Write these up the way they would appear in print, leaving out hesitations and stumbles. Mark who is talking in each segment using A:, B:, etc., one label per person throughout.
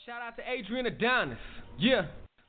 A: Shout out to Adrian Adonis. Yeah.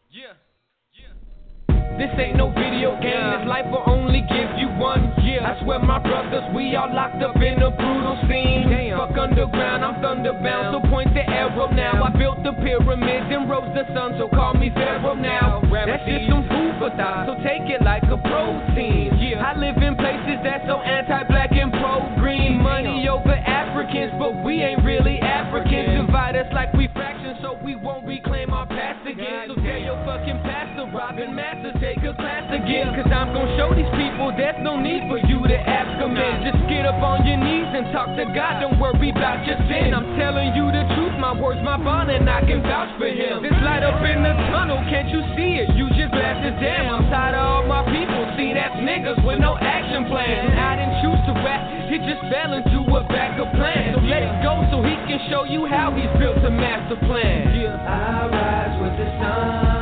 A: This ain't no video game, this life will only give you one. Yeah, I swear my brothers, we all locked up in a brutal scene. Damn. Fuck underground, I'm thunderbound, so point the arrow now. I built the pyramids and rose the sun, so call me Pharaoh now. That's just some food for thought, so take it like a protein. Yeah, I live in places that's so anti-black and pro-green. Money over Africans, but we ain't really Africans. Divide us like we fractions, so we won't reclaim our past again. So tell your fucking pastor, Robin Masters, take a class again. Cause I'm gon' show these people there's no need for you to ask them in. Just get up on your knees and talk to God, don't worry about your sin. I'm telling you the truth, my words, my bond, and I can vouch for him. This light up in the tunnel, can't you see it? Use your glasses, damn, I'm tired of all my people. See, that's niggas with no action plan. And I didn't choose to rap, it just fell into a backup plan. So let it go so he can show you how he's built a master plan. Yeah.
B: I rise with the sun.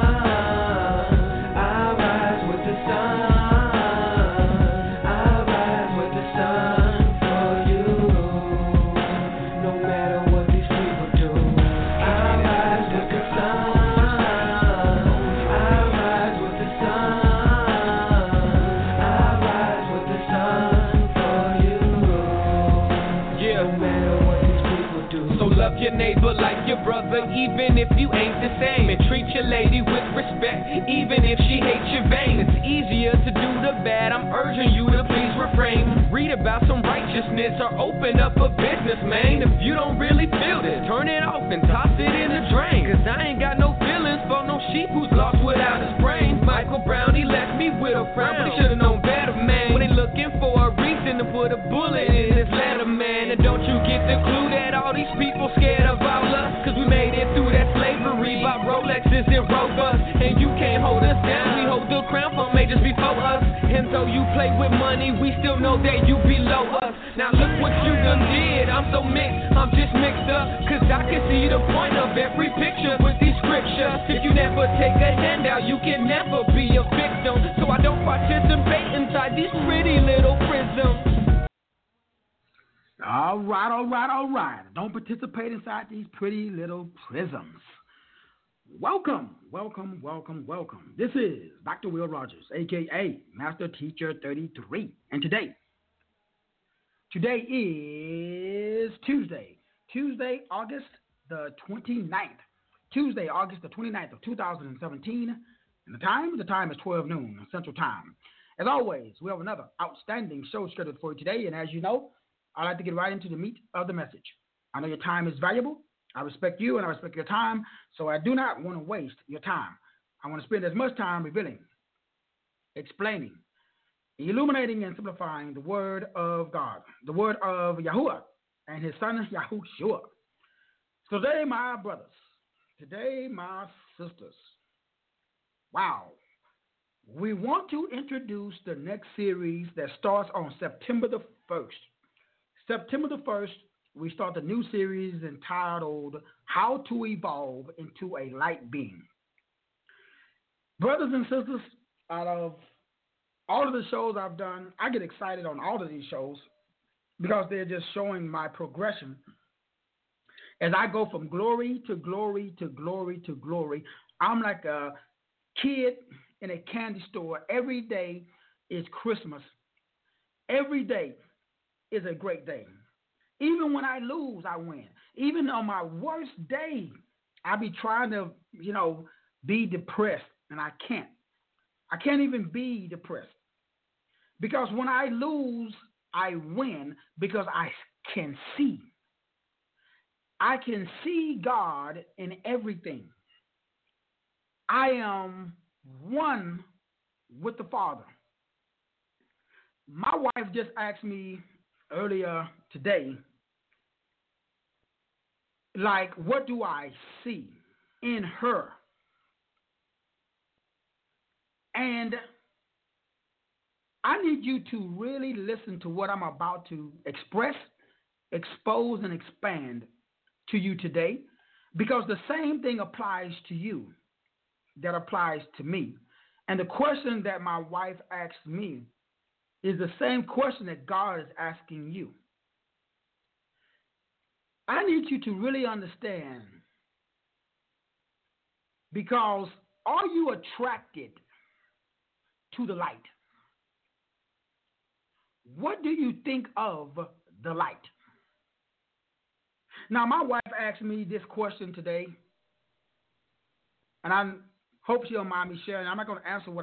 A: Your neighbor like your brother, even if you ain't the same. And treat your lady with respect, even if she hates your vein. It's easier to do the bad, I'm urging you to please refrain. Read about some righteousness or open up a business, man. If you don't really feel this, turn it off and toss it in the drain. Cause I ain't got no feelings for no sheep who's lost without his brain. Michael Brown, he left me with a frown, but he should've known better, man. When they looking for a reason to put a bullet in his letter, man. And don't you get the clue that all these people scared of our love? Cause we made it through that slavery by Rolexes and Rovers. And you can't hold us down, we hold the crown for majors before us. And though you play with money, we still know that you below us. Now look what you done did, I'm so mixed, I'm just mixed up. Cause I can see the point of every picture with these scriptures. If you never take a handout, you can never be a victim. So I don't participate inside these pretty little prisms.
C: All right. Don't participate inside these pretty little prisms. Welcome. This is Dr. Will Rogers, a.k.a. Master Teacher 33. And today is Tuesday, August the 29th. Tuesday, August the 29th of 2017. And the time is 12 noon Central Time. As always, we have another outstanding show scheduled for you today. And as you know, I'd like to get right into the meat of the message. I know your time is valuable. I respect you and I respect your time, so I do not want to waste your time. I want to spend as much time revealing, explaining, illuminating, and simplifying the word of God, the word of Yahuwah and his son Yahushua. So today, my brothers, today, my sisters, wow, we want to introduce the next series that starts on September the 1st. September the 1st, we start the new series entitled How to Evolve into a Light Being. Brothers and sisters, out of all of the shows I've done, I get excited on all of these shows because they're just showing my progression as I go from glory to glory to glory to glory. I'm like a kid in a candy store. Every day is Christmas. Every day is a great day. Even when I lose, I win. Even on my worst day, I be trying to, be depressed, and I can't. I can't even be depressed. Because when I lose, I win because I can see. I can see God in everything. I am one with the Father. My wife just asked me earlier today, what do I see in her? And I need you to really listen to what I'm about to express, expose, and expand to you today, because the same thing applies to you that applies to me. And the question that my wife asked me is the same question that God is asking you. I need you to really understand Because are you attracted to the light? What do you think of the light? Now, my wife asked me this question today, and I hope she don't mind me sharing. I'm not going to answer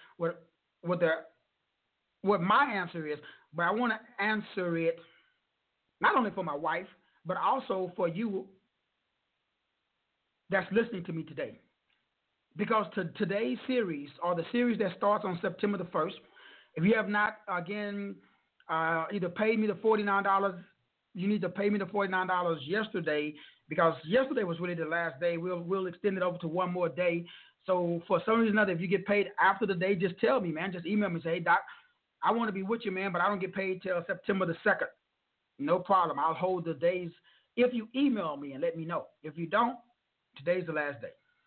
C: what my answer is, but I want to answer it not only for my wife, but also for you that's listening to me today. Because today's series, or the series that starts on September the 1st, if you have not, again, either paid me the $49, you need to pay me the $49 yesterday, because yesterday was really the last day. We'll extend it over to one more day. So for some reason or another, if you get paid after the day, just tell me, man. Just email me and say, hey, Doc, I want to be with you, man, but I don't get paid till September the 2nd. No problem. I'll hold the days if you email me and let me know. If you don't, today's the last day.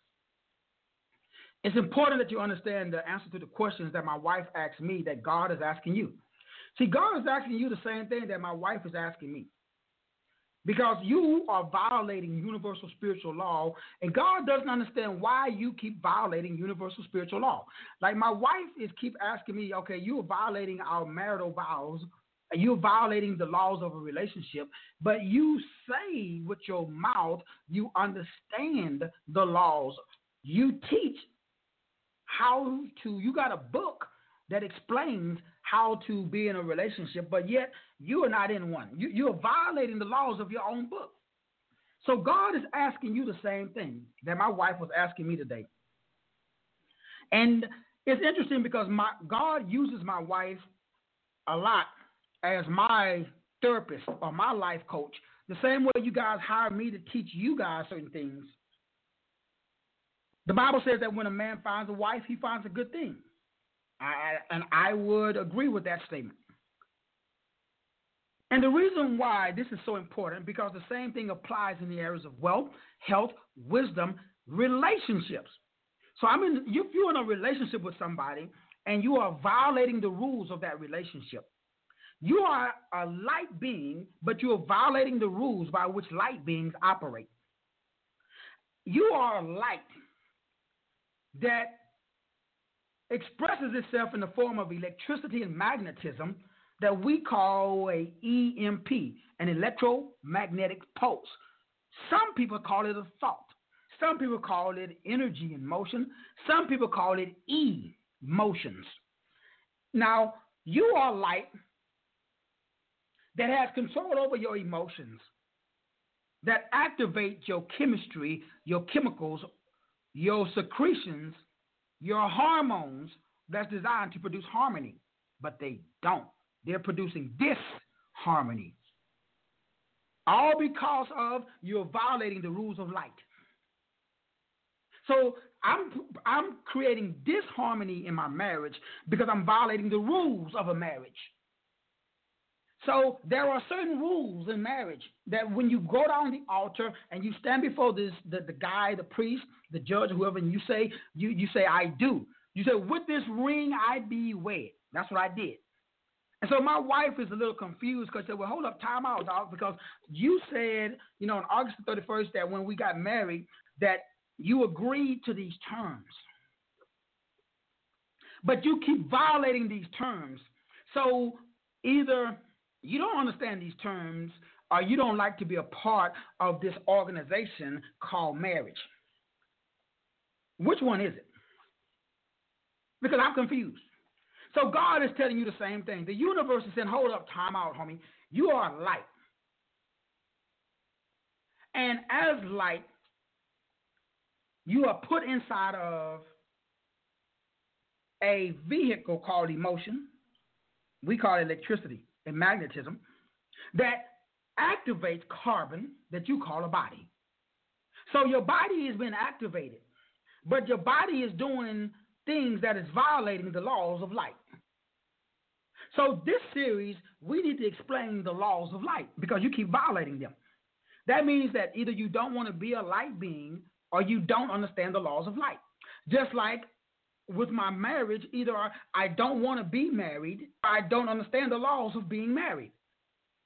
C: It's important that you understand the answer to the questions that my wife asked me that God is asking you. See, God is asking you the same thing that my wife is asking me. Because you are violating universal spiritual law, and God doesn't understand why you keep violating universal spiritual law. Like my wife keep asking me, okay, you are violating our marital vows, and you're violating the laws of a relationship, but you say with your mouth you understand the laws. You teach you got a book that explains how to be in a relationship, but yet you are not in one. You are violating the laws of your own book. So God is asking you the same thing that my wife was asking me today. And it's interesting because God uses my wife a lot as my therapist or my life coach, the same way you guys hire me to teach you guys certain things. The Bible says that when a man finds a wife, he finds a good thing. And I would agree with that statement. And the reason why this is so important, because the same thing applies in the areas of wealth, health, wisdom, relationships. So if you're in a relationship with somebody and you are violating the rules of that relationship, you are a light being, but you are violating the rules by which light beings operate. You are a light that expresses itself in the form of electricity and magnetism that we call a EMP, an electromagnetic pulse. Some people call it a thought. Some people call it energy in motion. Some people call it emotions. Now, you are light that has control over your emotions, that activate your chemistry, your chemicals, your secretions, your hormones that's designed to produce harmony, but they don't. They're producing disharmony. All because of you're violating the rules of light. So I'm creating disharmony in my marriage because I'm violating the rules of a marriage. So there are certain rules in marriage that when you go down the altar and you stand before the guy, the priest, the judge, whoever, and you say, I do. You say, with this ring I be wed. That's what I did. And so my wife is a little confused because she said, well, hold up, time out, dog, because you said, on August 31st that when we got married that you agreed to these terms. But you keep violating these terms. So either you don't understand these terms or you don't like to be a part of this organization called marriage. Which one is it? Because I'm confused. So God is telling you the same thing. The universe is saying, hold up, time out, homie. You are light. And as light, you are put inside of a vehicle called emotion. We call it electricity and magnetism that activates carbon that you call a body. So your body has been activated, but your body is doing things that is violating the laws of light. So this series, we need to explain the laws of light because you keep violating them. That means that either you don't want to be a light being or you don't understand the laws of light. Just like with my marriage, either I don't want to be married or I don't understand the laws of being married.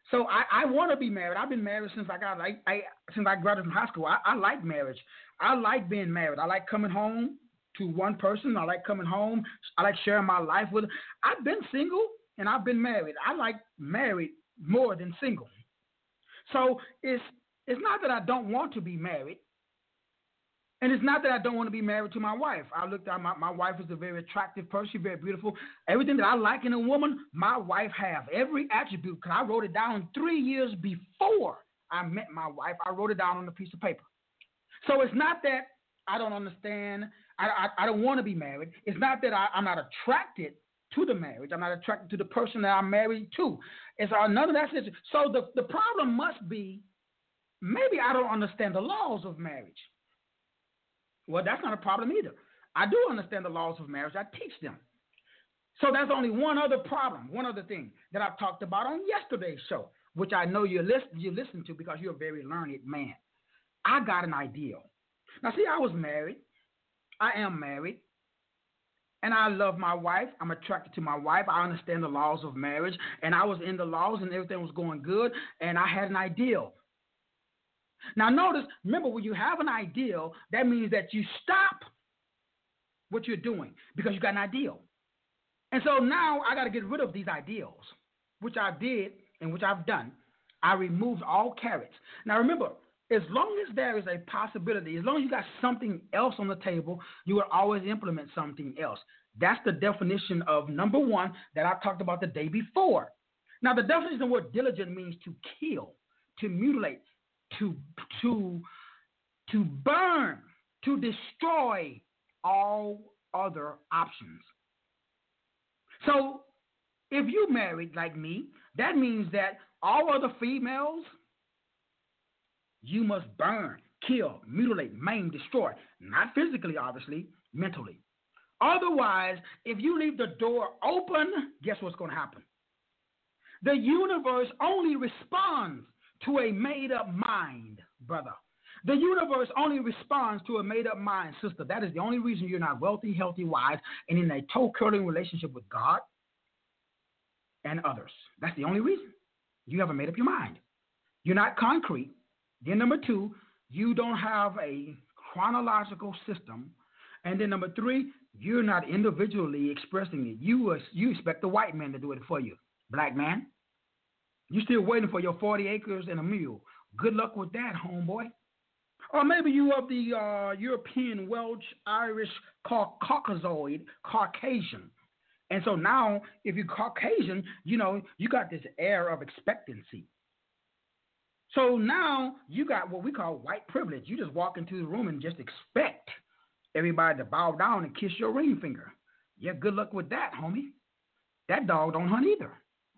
C: So I want to be married. I've been married since since I graduated from high school. I like marriage. I like being married. I like coming home to one person. I like coming home. I like sharing my life with. I've been single and I've been married. I like married more than single. So it's not that I don't want to be married. And it's not that I don't want to be married to my wife. I looked at my wife is a very attractive person. She's very beautiful. Everything that I like in a woman, my wife has. Every attribute, because I wrote it down 3 years before I met my wife. I wrote it down on a piece of paper. So it's not that I don't understand. I don't want to be married. It's not that I'm not attracted to the marriage. I'm not attracted to the person that I'm married to. It's none of that. So the problem must be maybe I don't understand the laws of marriage. Well, that's not a problem either. I do understand the laws of marriage. I teach them. So there's only one other problem, one other thing that I talked about on yesterday's show, which I know you listen to because you're a very learned man. I got an ideal. Now, see, I was married. I am married. And I love my wife. I'm attracted to my wife. I understand the laws of marriage. And I was in the laws and everything was going good. And I had an ideal. Now, notice, remember, when you have an ideal, that means that you stop what you're doing because you got an ideal. And so now I got to get rid of these ideals, which I did and which I've done. I removed all carrots. Now, remember, as long as there is a possibility, as long as you got something else on the table, you will always implement something else. That's the definition of number one that I talked about the day before. Now, the definition of what diligent means to kill, to mutilate, to burn, to destroy all other options. So if you married like me, that means that all other females, you must burn, kill, mutilate, maim, destroy. Not physically, obviously, mentally. Otherwise, if you leave the door open, guess what's going to happen? The universe only responds to a made-up mind, brother. The universe only responds to a made-up mind, sister. That is the only reason you're not wealthy, healthy, wise, and in a toe-curling relationship with God and others. That's the only reason. You haven't made up your mind. You're not concrete. Then number two, you don't have a chronological system. And then number three, you're not individually expressing it. You expect the white man to do it for you, black man. You're still waiting for your 40 acres and a mule. Good luck with that, homeboy. Or maybe you of the European, Welsh, Irish, Caucasoid, Caucasian. And so now, if you're Caucasian, you got this air of expectancy. So now you got what we call white privilege. You just walk into the room and just expect everybody to bow down and kiss your ring finger. Yeah, good luck with that, homie. That dog don't hunt either.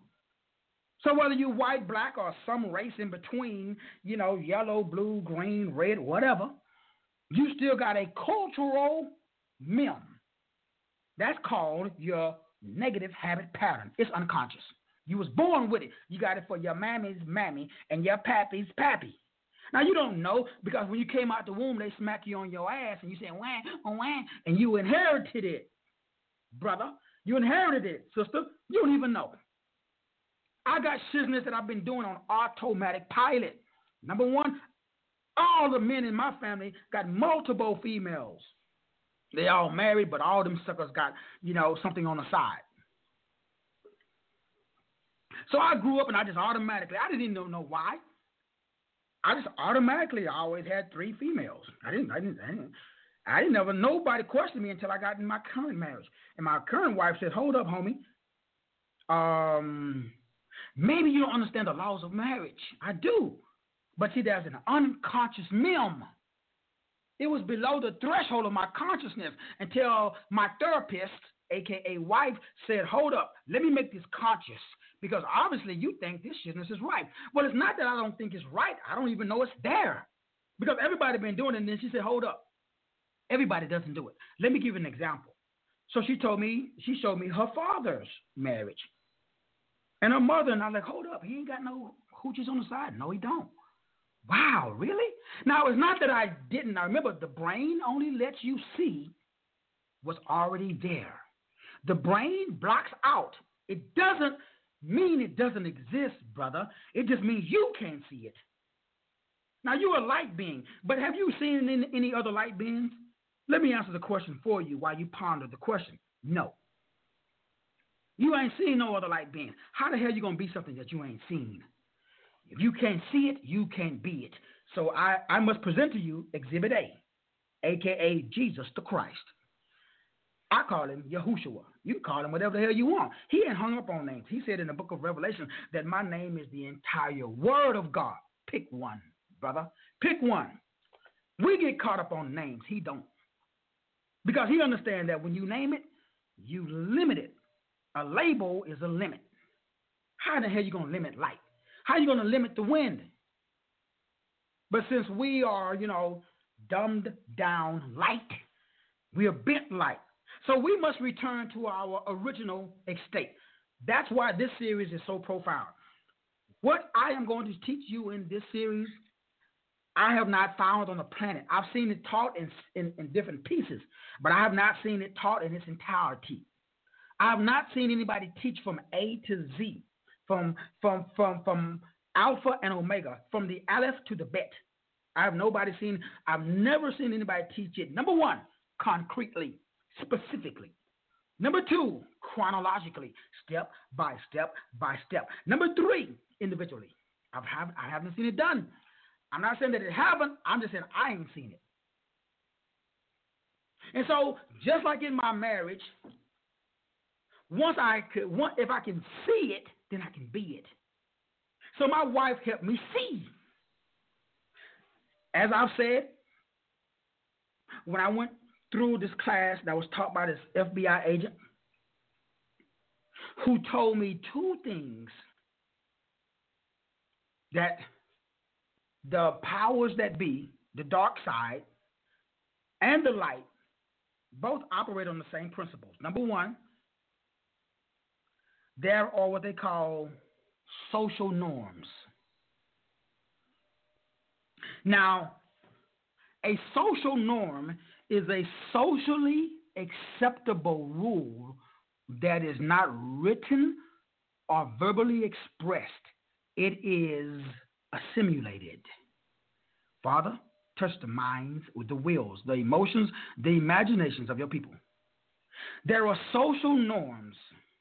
C: So whether you white, black, or some race in between, yellow, blue, green, red, whatever, you still got a cultural mem. That's called your negative habit pattern. It's unconscious. You was born with it. You got it for your mammy's mammy and your pappy's pappy. Now, you don't know because when you came out the womb, they smack you on your ass and you say, wah, wah, and you inherited it, brother. You inherited it, sister. You don't even know. I got shizness that I've been doing on automatic pilot. Number one, all the men in my family got multiple females. They all married, but all them suckers got, something on the side. So I grew up and I just automatically, I didn't even know why. I just automatically always had 3 females. I didn't ever, nobody questioned me until I got in my current marriage. And my current wife said, hold up, homie. Maybe you don't understand the laws of marriage. I do. But see, there's an unconscious mem. It was below the threshold of my consciousness until my therapist, a.k.a. wife, said, hold up, let me make this conscious. Because obviously you think this shitness is right. Well, it's not that I don't think it's right. I don't even know it's there. Because everybody been doing it. And then she said, hold up. Everybody doesn't do it. Let me give you an example. So she showed me her father's marriage. And her mother, and I was like, hold up, he ain't got no hooches on the side. No, he don't. Wow, really? Now, it's not that I didn't. I remember the brain only lets you see what's already there. The brain blocks out. It doesn't mean it doesn't exist, brother. It just means you can't see it. Now, you're a light being, but have you seen any other light beings? Let me answer the question for you while you ponder the question. No. You ain't seen no other light being. How the hell you going to be something that you ain't seen? If you can't see it, you can't be it. So I must present to you Exhibit A, a.k.a. Jesus the Christ. I call him Yahushua. You can call him whatever the hell you want. He ain't hung up on names. He said in the book of Revelation that my name is the entire word of God. Pick one, brother. Pick one. We get caught up on names. He don't. Because he understands that when you name it, you limit it. A label is a limit. How the hell are you going to limit light? How are you going to limit the wind? But since we are, dumbed down light, we are bent light. So we must return to our original estate. That's why this series is so profound. What I am going to teach you in this series, I have not found on the planet. I've seen it taught in different pieces, but I have not seen it taught in its entirety. I have not seen anybody teach from A to Z, from Alpha and Omega, from the Aleph to the Bet. I've never seen anybody teach it, number one, concretely, specifically. Number two, chronologically, step by step by step. Number three, individually. I haven't seen it done. I'm not saying that it haven't. I'm just saying I ain't seen it. And so, just like in my marriage, if I can see it, then I can be it. So my wife helped me see. As I've said, when I went through this class that was taught by this FBI agent who told me two things that the powers that be, the dark side and the light, both operate on the same principles. Number one, there are what they call social norms. Now, a social norm is a socially acceptable rule that is not written or verbally expressed. It is assimilated. Father, touch the minds with the wills, the emotions, the imaginations of your people. There are social norms,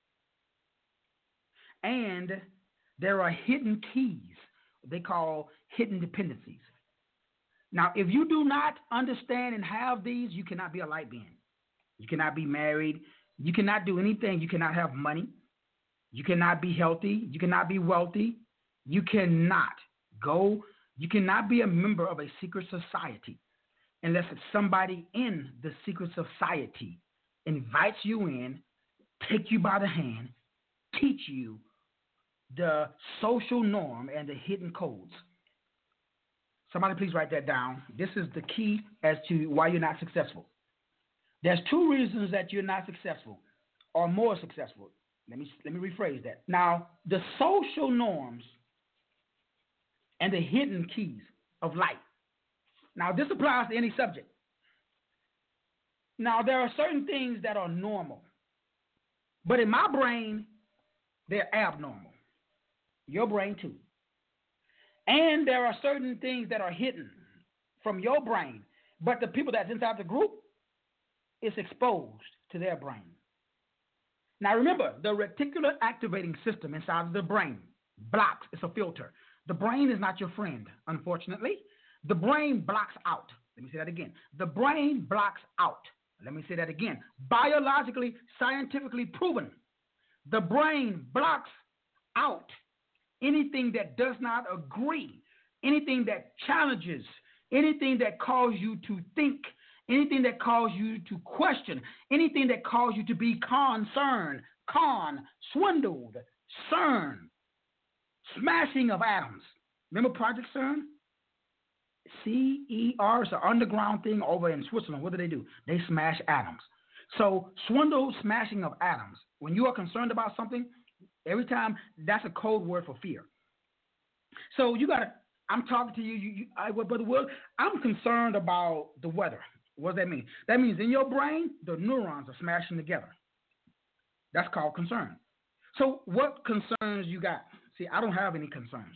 C: and there are hidden keys they call hidden dependencies. Now, if you do not understand and have these, you cannot be a light being. You cannot be married. You cannot do anything. You cannot have money. You cannot be healthy. You cannot be wealthy. You cannot be a member of a secret society unless it's somebody in the secret society invites you in, take you by the hand, teach you the social norm and the hidden codes. Somebody please write that down. This is the key as to why you're not successful. There's two reasons that you're not successful or more successful. Let me rephrase that. Now, the social norms and the hidden keys of light. Now, this applies to any subject. Now, there are certain things that are normal, but in my brain, they're abnormal. Your brain, too. And there are certain things that are hidden from your brain, but the people that's inside the group is exposed to their brain. Now, remember, the reticular activating system inside of the brain blocks. It's a filter. The brain is not your friend, unfortunately. The brain blocks out. Let me say that again. The brain blocks out. Let me say that again. Biologically, scientifically proven. The brain blocks out anything that does not agree, anything that challenges, anything that calls you to think, anything that calls you to question, anything that calls you to be concerned, swindled, CERN, smashing of atoms. Remember Project CERN? CER is an underground thing over in Switzerland. What do? They smash atoms. So swindle, smashing of atoms. When you are concerned about something, every time, that's a code word for fear. So I'm talking to you, Brother Will, I'm concerned about the weather. What does that mean? That means in your brain, the neurons are smashing together. That's called concern. So what concerns you got? See, I don't have any concerns.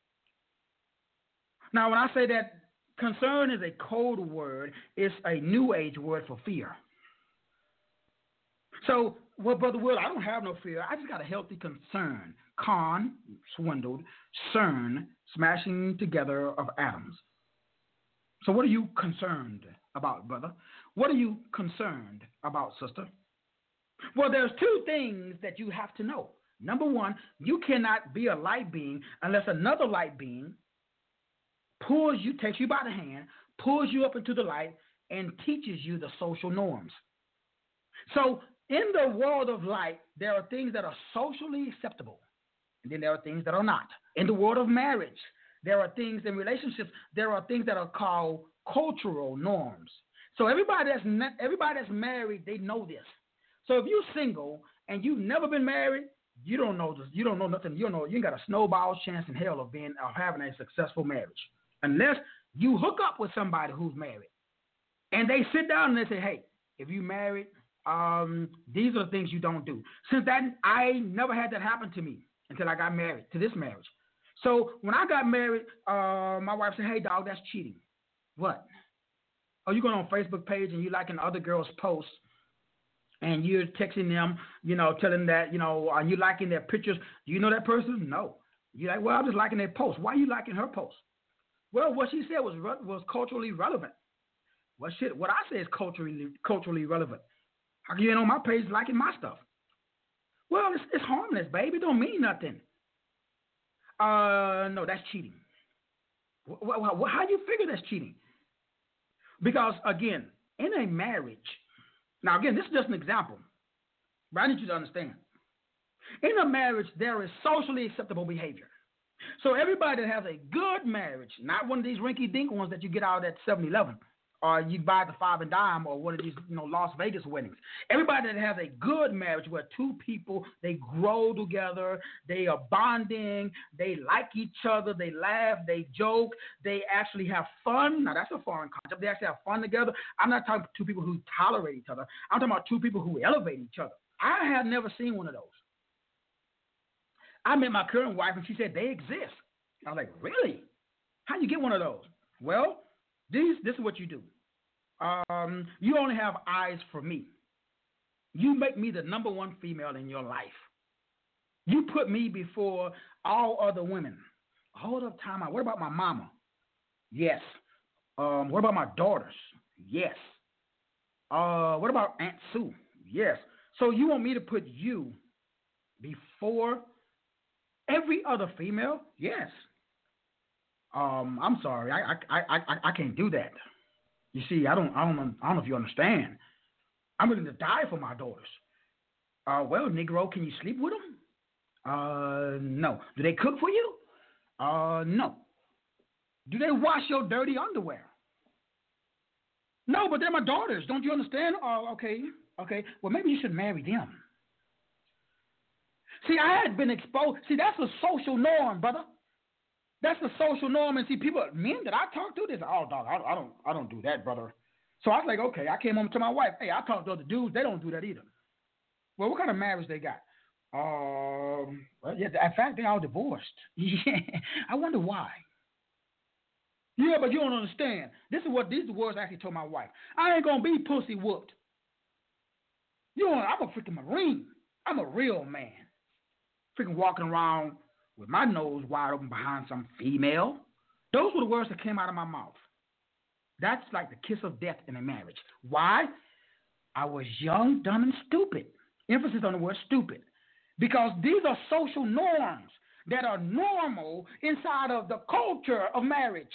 C: Now, when I say that concern is a code word, it's a new age word for fear. So, well, Brother Will, I don't have no fear. I just got a healthy concern. Con, swindled, cern, smashing together of atoms. So what are you concerned about, brother? What are you concerned about, sister? Well, there's two things that you have to know. Number one, you cannot be a light being unless another light being pulls you, takes you by the hand, pulls you up into the light, and teaches you the social norms. So in the world of light, there are things that are socially acceptable, and then there are things that are not. In the world of marriage, there are things in relationships, there are things that are called cultural norms. So everybody that's married, they know this. So if you're single and you've never been married, you don't know this. You don't know nothing. You ain't got a snowball's chance in hell of having a successful marriage, unless you hook up with somebody who's married, and they sit down and they say, "Hey, if you married, these are the things you don't do." Since that, I never had that happen to me until I got married to this marriage. So when I got married, my wife said, "Hey, dog, that's cheating." What? Oh, you going on Facebook page and you liking other girls' posts, and you're texting them, telling that, are you liking their pictures? Do you know that person? No. You're like, well, I'm just liking their post. Why are you liking her post? Well, what she said was culturally relevant. What I say is culturally relevant. How come you ain't on my page liking my stuff? Well, it's harmless, baby. It don't mean nothing. No, that's cheating. How do you figure that's cheating? Because, again, in a marriage, now, again, this is just an example, but I need you to understand. In a marriage, there is socially acceptable behavior. So everybody that has a good marriage, not one of these rinky-dink ones that you get out at 7-Eleven, or you buy the 5 and dime, or one of these, Las Vegas weddings. Everybody that has a good marriage where two people, they grow together, they are bonding, they like each other, they laugh, they joke, they actually have fun. Now, that's a foreign concept. They actually have fun together. I'm not talking about two people who tolerate each other. I'm talking about two people who elevate each other. I have never seen one of those. I met my current wife, and she said they exist. I was like, really? How you get one of those? Well, this is what you do. You only have eyes for me. You make me the number one female in your life. You put me before all other women. Hold up, time out. What about my mama? Yes. What about my daughters? Yes. What about Aunt Sue? Yes. So you want me to put you before every other female? Yes. I'm sorry. I can't do that. You see, I don't know if you understand. I'm willing to die for my daughters. Well, Negro, can you sleep with them? No. Do they cook for you? No. Do they wash your dirty underwear? No, but they're my daughters. Don't you understand? Okay. Well, maybe you should marry them. See, I had been exposed. See, that's a social norm, brother. That's the social norm, and see, men that I talk to, they say, "Oh, dog, I don't do that, brother." So I was like, okay. I came home to my wife. Hey, I talk to other dudes. They don't do that either. Well, what kind of marriage they got? Well, yeah. In fact, they all divorced. Yeah. I wonder why. Yeah, but you don't understand. These are the words I actually told my wife. I ain't gonna be pussy whooped. I'm a freaking Marine. I'm a real man. Freaking walking around with my nose wide open behind some female. Those were the words that came out of my mouth. That's like the kiss of death in a marriage. Why? I was young, dumb, and stupid. Emphasis on the word stupid. Because these are social norms that are normal inside of the culture of marriage.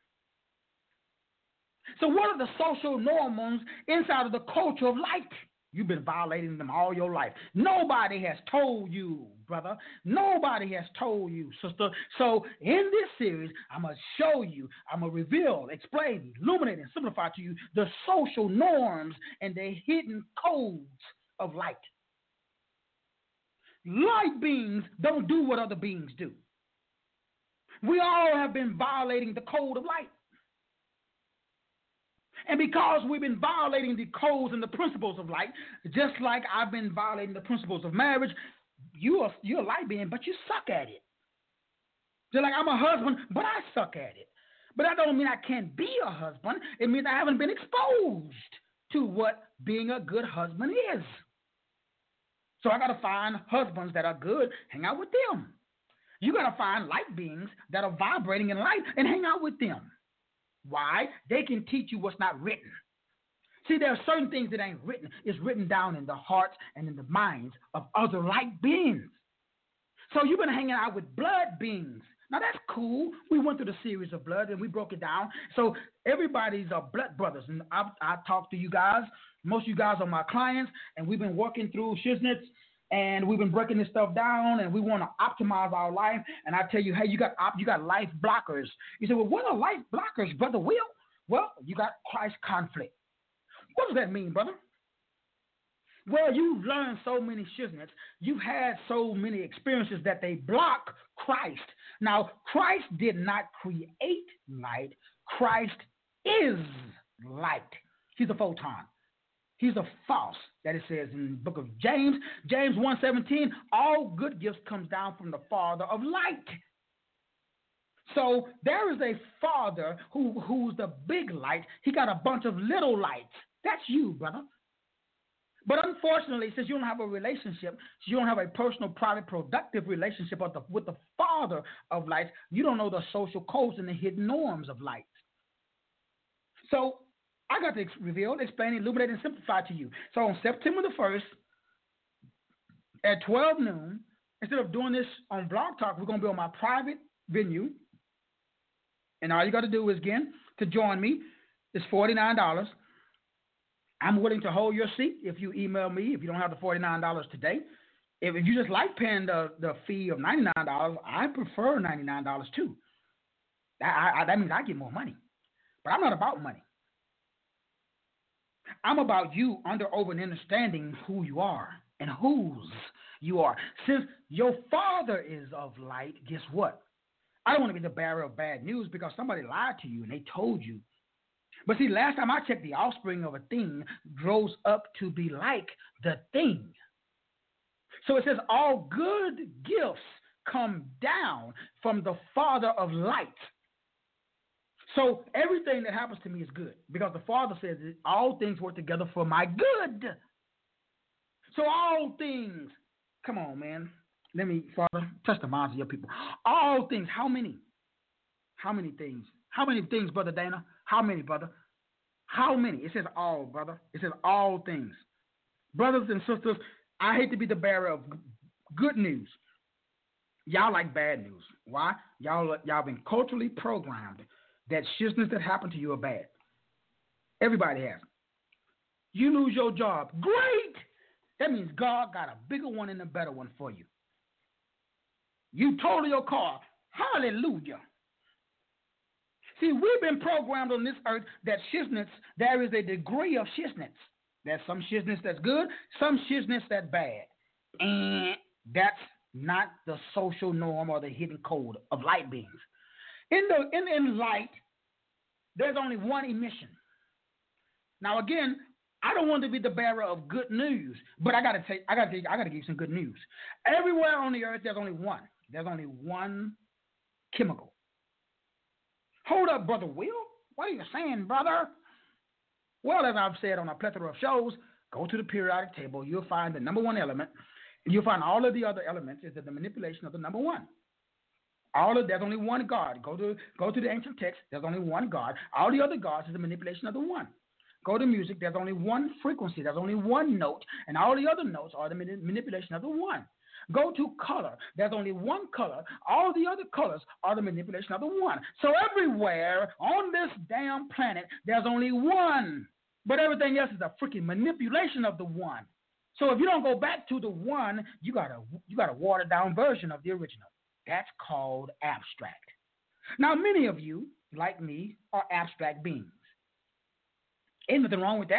C: So what are the social norms inside of the culture of light? You've been violating them all your life. Nobody has told you, brother. Nobody has told you, sister. So in this series, I'm going to show you, I'm going to reveal, explain, illuminate, and simplify to you the social norms and the hidden codes of light. Light beings don't do what other beings do. We all have been violating the code of light. And because we've been violating the codes and the principles of light, just like I've been violating the principles of marriage, you're a light being, but you suck at it. Just like I'm a husband, but I suck at it. But that don't mean I can't be a husband. It means I haven't been exposed to what being a good husband is. So I got to find husbands that are good, hang out with them. You got to find light beings that are vibrating in light and hang out with them. Why? They can teach you what's not written. See, there are certain things that ain't written. It's written down in the hearts and in the minds of other light beings. So you've been hanging out with blood beings. Now, that's cool. We went through the series of blood, and we broke it down. So everybody's blood brothers. And I talk to you guys. Most of you guys are my clients, and we've been working through shiznits, and we've been breaking this stuff down, and we want to optimize our life. And I tell you, hey, you got life blockers. You say, well, what are life blockers, Brother Will? Well, you got Christ conflict. What does that mean, brother? Well, you've learned so many shiznits. You've had so many experiences that they block Christ. Now, Christ did not create light. Christ is light. He's a photon. He's a false, that it says in the book of James. James 1:17, all good gifts comes down from the Father of light. So there is a Father who's the big light. He got a bunch of little lights. That's you, brother. But unfortunately, since you don't have a relationship, you don't have a personal, private, productive relationship with the Father of lights, you don't know the social codes and the hidden norms of light. So I got to reveal, explain, illuminate, and simplify to you. So on September the 1st, at 12 noon, instead of doing this on Blog Talk, we're going to be on my private venue. And all you got to do is, again, to join me, it's $49. I'm willing to hold your seat if you email me, if you don't have the $49 today. If you just like paying the fee of $99, I prefer $99 too. That means I get more money. But I'm not about money. I'm about you over and understanding who you are and whose you are. Since your Father is of light, guess what? I don't want to be the bearer of bad news because somebody lied to you and they told you. But see, last time I checked, the offspring of a thing grows up to be like the thing. So it says all good gifts come down from the Father of light. So everything that happens to me is good because the Father says that all things work together for my good. So all things, come on, man. Let me, Father, touch the minds of your people. All things, how many? How many things? How many things, Brother Dana? How many, brother? How many? It says all, brother. It says all things. Brothers and sisters, I hate to be the bearer of good news. Y'all like bad news. Why? Y'all been culturally programmed that shizness that happened to you are bad. Everybody has. You lose your job. Great! That means God got a bigger one and a better one for you. You total your car. Hallelujah. See, we've been programmed on this earth that shiznits, there is a degree of shiznits. There's some shiznits that's good, some shiznits that's bad. And that's not the social norm or the hidden code of light beings. In light, there's only one emission. Now again, I don't want to be the bearer of good news, but I gotta give you some good news. Everywhere on the earth, there's only one. There's only one chemical. Hold up, Brother Will. What are you saying, brother? Well, as I've said on a plethora of shows, go to the periodic table. You'll find the number one element, and you'll find all of the other elements is the manipulation of the number one. There's only one God. Go to the ancient text. There's only one God. All the other gods is the manipulation of the one. Go to music. There's only one frequency. There's only one note, and all the other notes are the manipulation of the one. Go to color. There's only one color. All the other colors are the manipulation of the one. So everywhere on this damn planet, there's only one. But everything else is a freaking manipulation of the one. So if you don't go back to the one, you got a watered down version of the original. That's called abstract. Now, many of you, like me, are abstract beings. Ain't nothing wrong with that.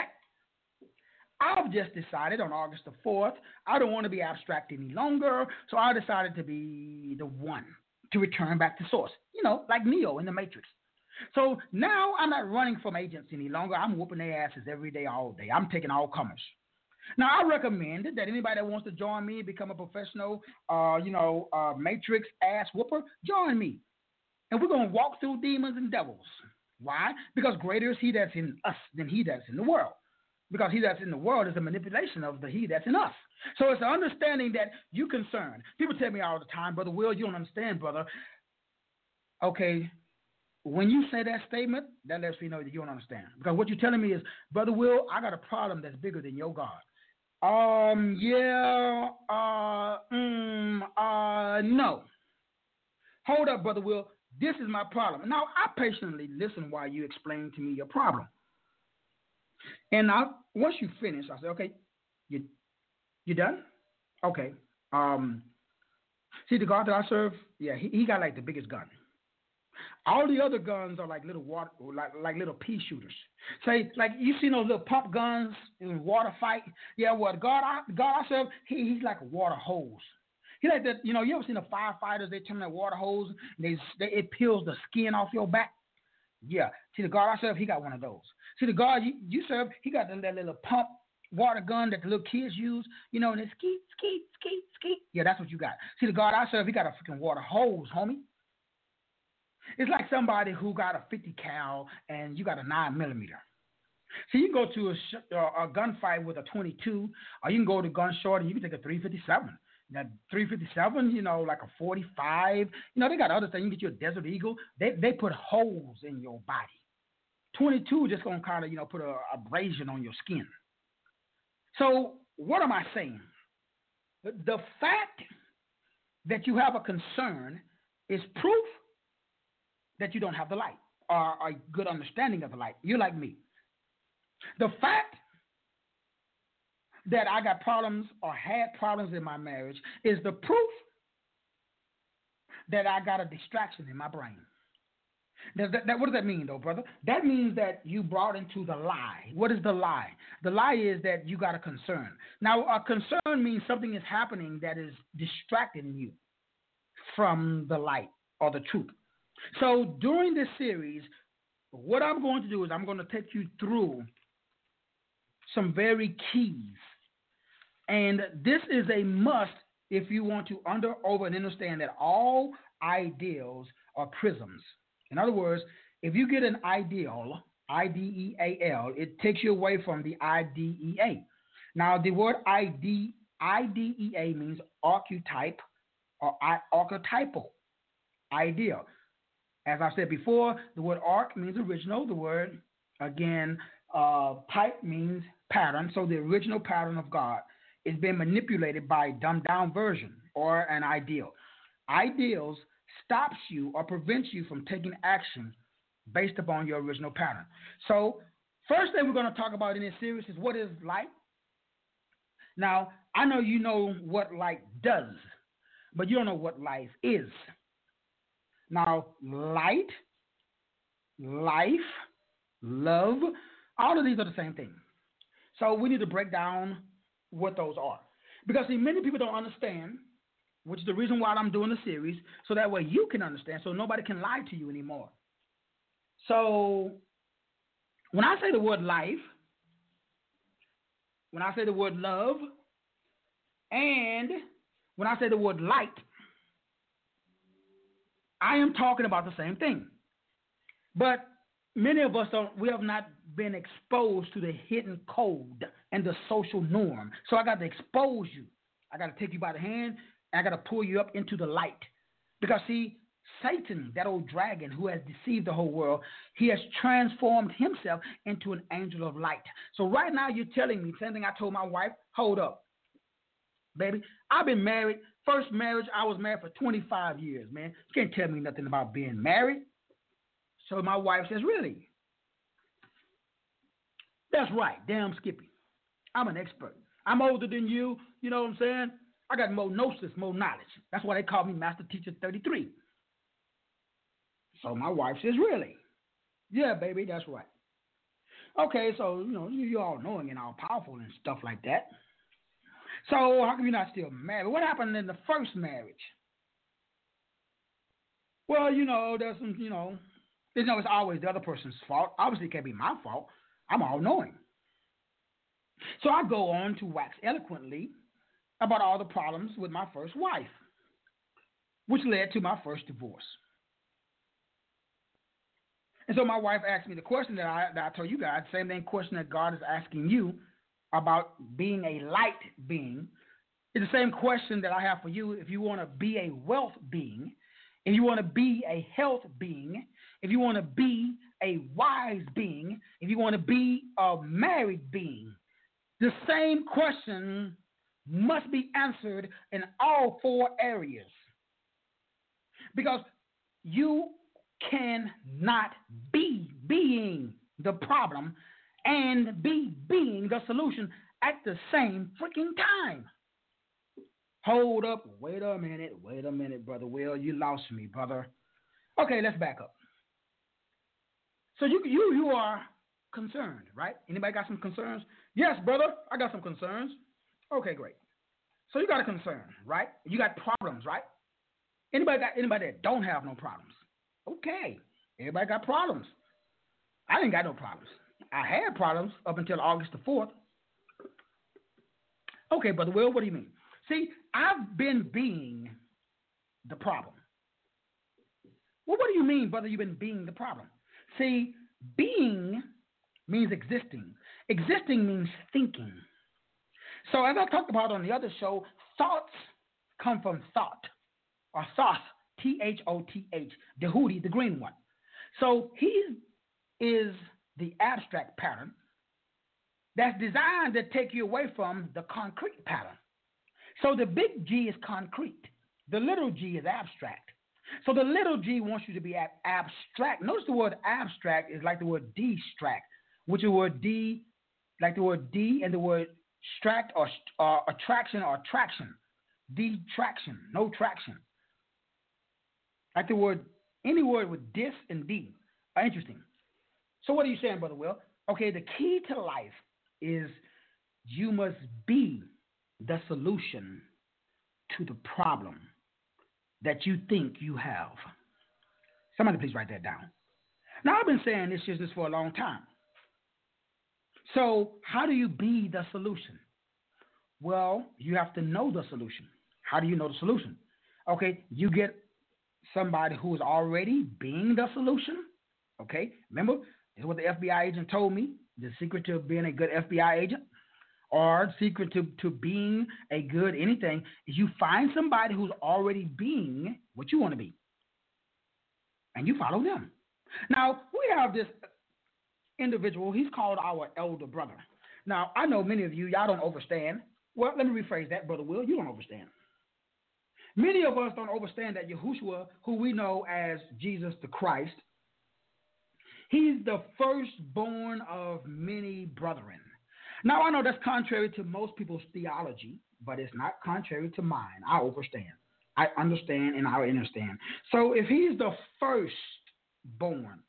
C: I've just decided on August the 4th, I don't want to be abstract any longer, so I decided to be the one, to return back to source, like Neo in the Matrix. So now I'm not running from agents any longer. I'm whooping their asses every day, all day. I'm taking all comers. Now, I recommend that anybody that wants to join me, become a professional, matrix ass whooper, join me. And we're going to walk through demons and devils. Why? Because greater is he that's in us than he that's in the world. Because he that's in the world is a manipulation of the he that's in us. So it's an understanding that you concern. People tell me all the time, Brother Will, you don't understand, brother. Okay, when you say that statement, that lets me know that you don't understand. Because what you're telling me is, Brother Will, I got a problem that's bigger than your God. No. Hold up, Brother Will. This is my problem. Now, I patiently listen while you explain to me your problem. And once you finish, I say, okay, you done? Okay. See, the God that I serve, yeah, he got like the biggest gun. All the other guns are like little water, like little pea shooters. Say, like you see those little pump guns in water fight. Yeah, what God I serve, he's like a water hose. He like that. You know, you ever seen the firefighters? They turn that water hose, and it peels the skin off your back. Yeah. See, the God I serve, he got one of those. See, the God you serve, he got that little pump water gun that the little kids use. You know, and it's skeet, skeet, skeet, skeet. Yeah, that's what you got. See, the God I serve, he got a freaking water hose, homie. It's like somebody who got a 50 cal and you got a 9mm. So you can go to a gunfight with a 22, or you can go to gun short and you can take a 357. That 357, you know, like a 45. You know, they got other things. You can get you a Desert Eagle. They put holes in your body. 22 just going to kind of, you know, put a abrasion on your skin. So what am I saying? The fact that you have a concern is proof that you don't have the light or a good understanding of the light. You're like me. The fact that I got problems or had problems in my marriage is the proof that I got a distraction in my brain. What does that mean, though, brother? That means that you brought into the lie. What is the lie? The lie is that you got a concern. Now, a concern means something is happening that is distracting you from the light or the truth. So during this series, what I'm going to do is I'm going to take you through some very keys. And this is a must if you want to over and understand that all ideals are prisms. In other words, if you get an ideal, I-D-E-A-L, it takes you away from the I-D-E-A. Now, the word I-D-E-A means archetype or archetypal, ideal. As I said before, the word arc means original. The word, again, type means pattern. So the original pattern of God is being manipulated by a dumbed-down version or an ideal. Ideals stops you or prevents you from taking action based upon your original pattern. So first thing we're going to talk about in this series is what is light. Now, I know you know what light does, but you don't know what life is. Now, light, life, love, all of these are the same thing. So we need to break down what those are. Because, see, many people don't understand, which is the reason why I'm doing the series, so that way you can understand, so nobody can lie to you anymore. So when I say the word life, when I say the word love, and when I say the word light, I am talking about the same thing. But many of us we have not been exposed to the hidden code and the social norm. So I got to expose you. I got to take you by the hand, and I got to pull you up into the light. Because, see, Satan, that old dragon who has deceived the whole world, he has transformed himself into an angel of light. So right now you're telling me, same thing I told my wife, hold up, baby. I've been married. First marriage, I was married for 25 years, man. You can't tell me nothing about being married. So my wife says, really? That's right. Damn Skippy. I'm an expert. I'm older than you. You know what I'm saying? I got more gnosis, more knowledge. That's why they call me Master Teacher 33. So my wife says, really? Yeah, baby, that's right. Okay, so, you know, you're all knowing and all powerful and stuff like that. So how come you're not still married? What happened in the first marriage? Well, you know, there's some, it's always the other person's fault. Obviously, it can't be my fault. I'm all knowing. So I go on to wax eloquently about all the problems with my first wife, which led to my first divorce. And so my wife asked me the question that I told you guys, same thing question that God is asking you about being a light being. It's the same question that I have for you if you want to be a wealth being, if you want to be a health being, if you want to be a wise being, if you want to be a married being. The same question must be answered in all four areas. Because you cannot be being the problem and be being the solution at the same freaking time. Hold up, wait a minute, Brother Will, you lost me, brother. Okay, let's back up. So you are concerned, right? Anybody got some concerns? Yes, brother, I got some concerns. Okay, great. So you got a concern, right? You got problems, right? Anybody that don't have no problems? Okay, everybody got problems. I ain't got no problems. I had problems up until August the 4th. Okay, Brother Will, what do you mean? See, I've been being the problem. Well, what do you mean, brother, you've been being the problem? See, being means existing. Existing means thinking. So as I talked about on the other show, thoughts come from thought, or thoth, Thoth, the Hootie, the green one. So he is the abstract pattern that's designed to take you away from the concrete pattern. So the big G is concrete. The little g is abstract. So the little g wants you to be abstract. Notice the word abstract is like the word distract, which is the word D, like the word D and the word stract or attraction or traction. Detraction, no traction. Like the word, any word with dis and D are interesting. So what are you saying, Brother Will? Okay, the key to life is you must be the solution to the problem that you think you have. Somebody please write that down. Now, I've been saying this business for a long time. So how do you be the solution? Well, you have to know the solution. How do you know the solution? Okay, you get somebody who is already being the solution. Okay, remember, this is what the FBI agent told me, the secret to being a good FBI agent, or secret to being a good anything, is you find somebody who's already being what you want to be, and you follow them. Now, we have this individual, he's called our elder brother. Now, I know many of you, y'all don't understand. Well, let me rephrase that, Brother Will, you don't understand. Many of us don't understand that Yahushua, who we know as Jesus the Christ, he's the firstborn of many brethren. Now, I know that's contrary to most people's theology, but it's not contrary to mine. I understand. I understand and I understand. So if he's the firstborn,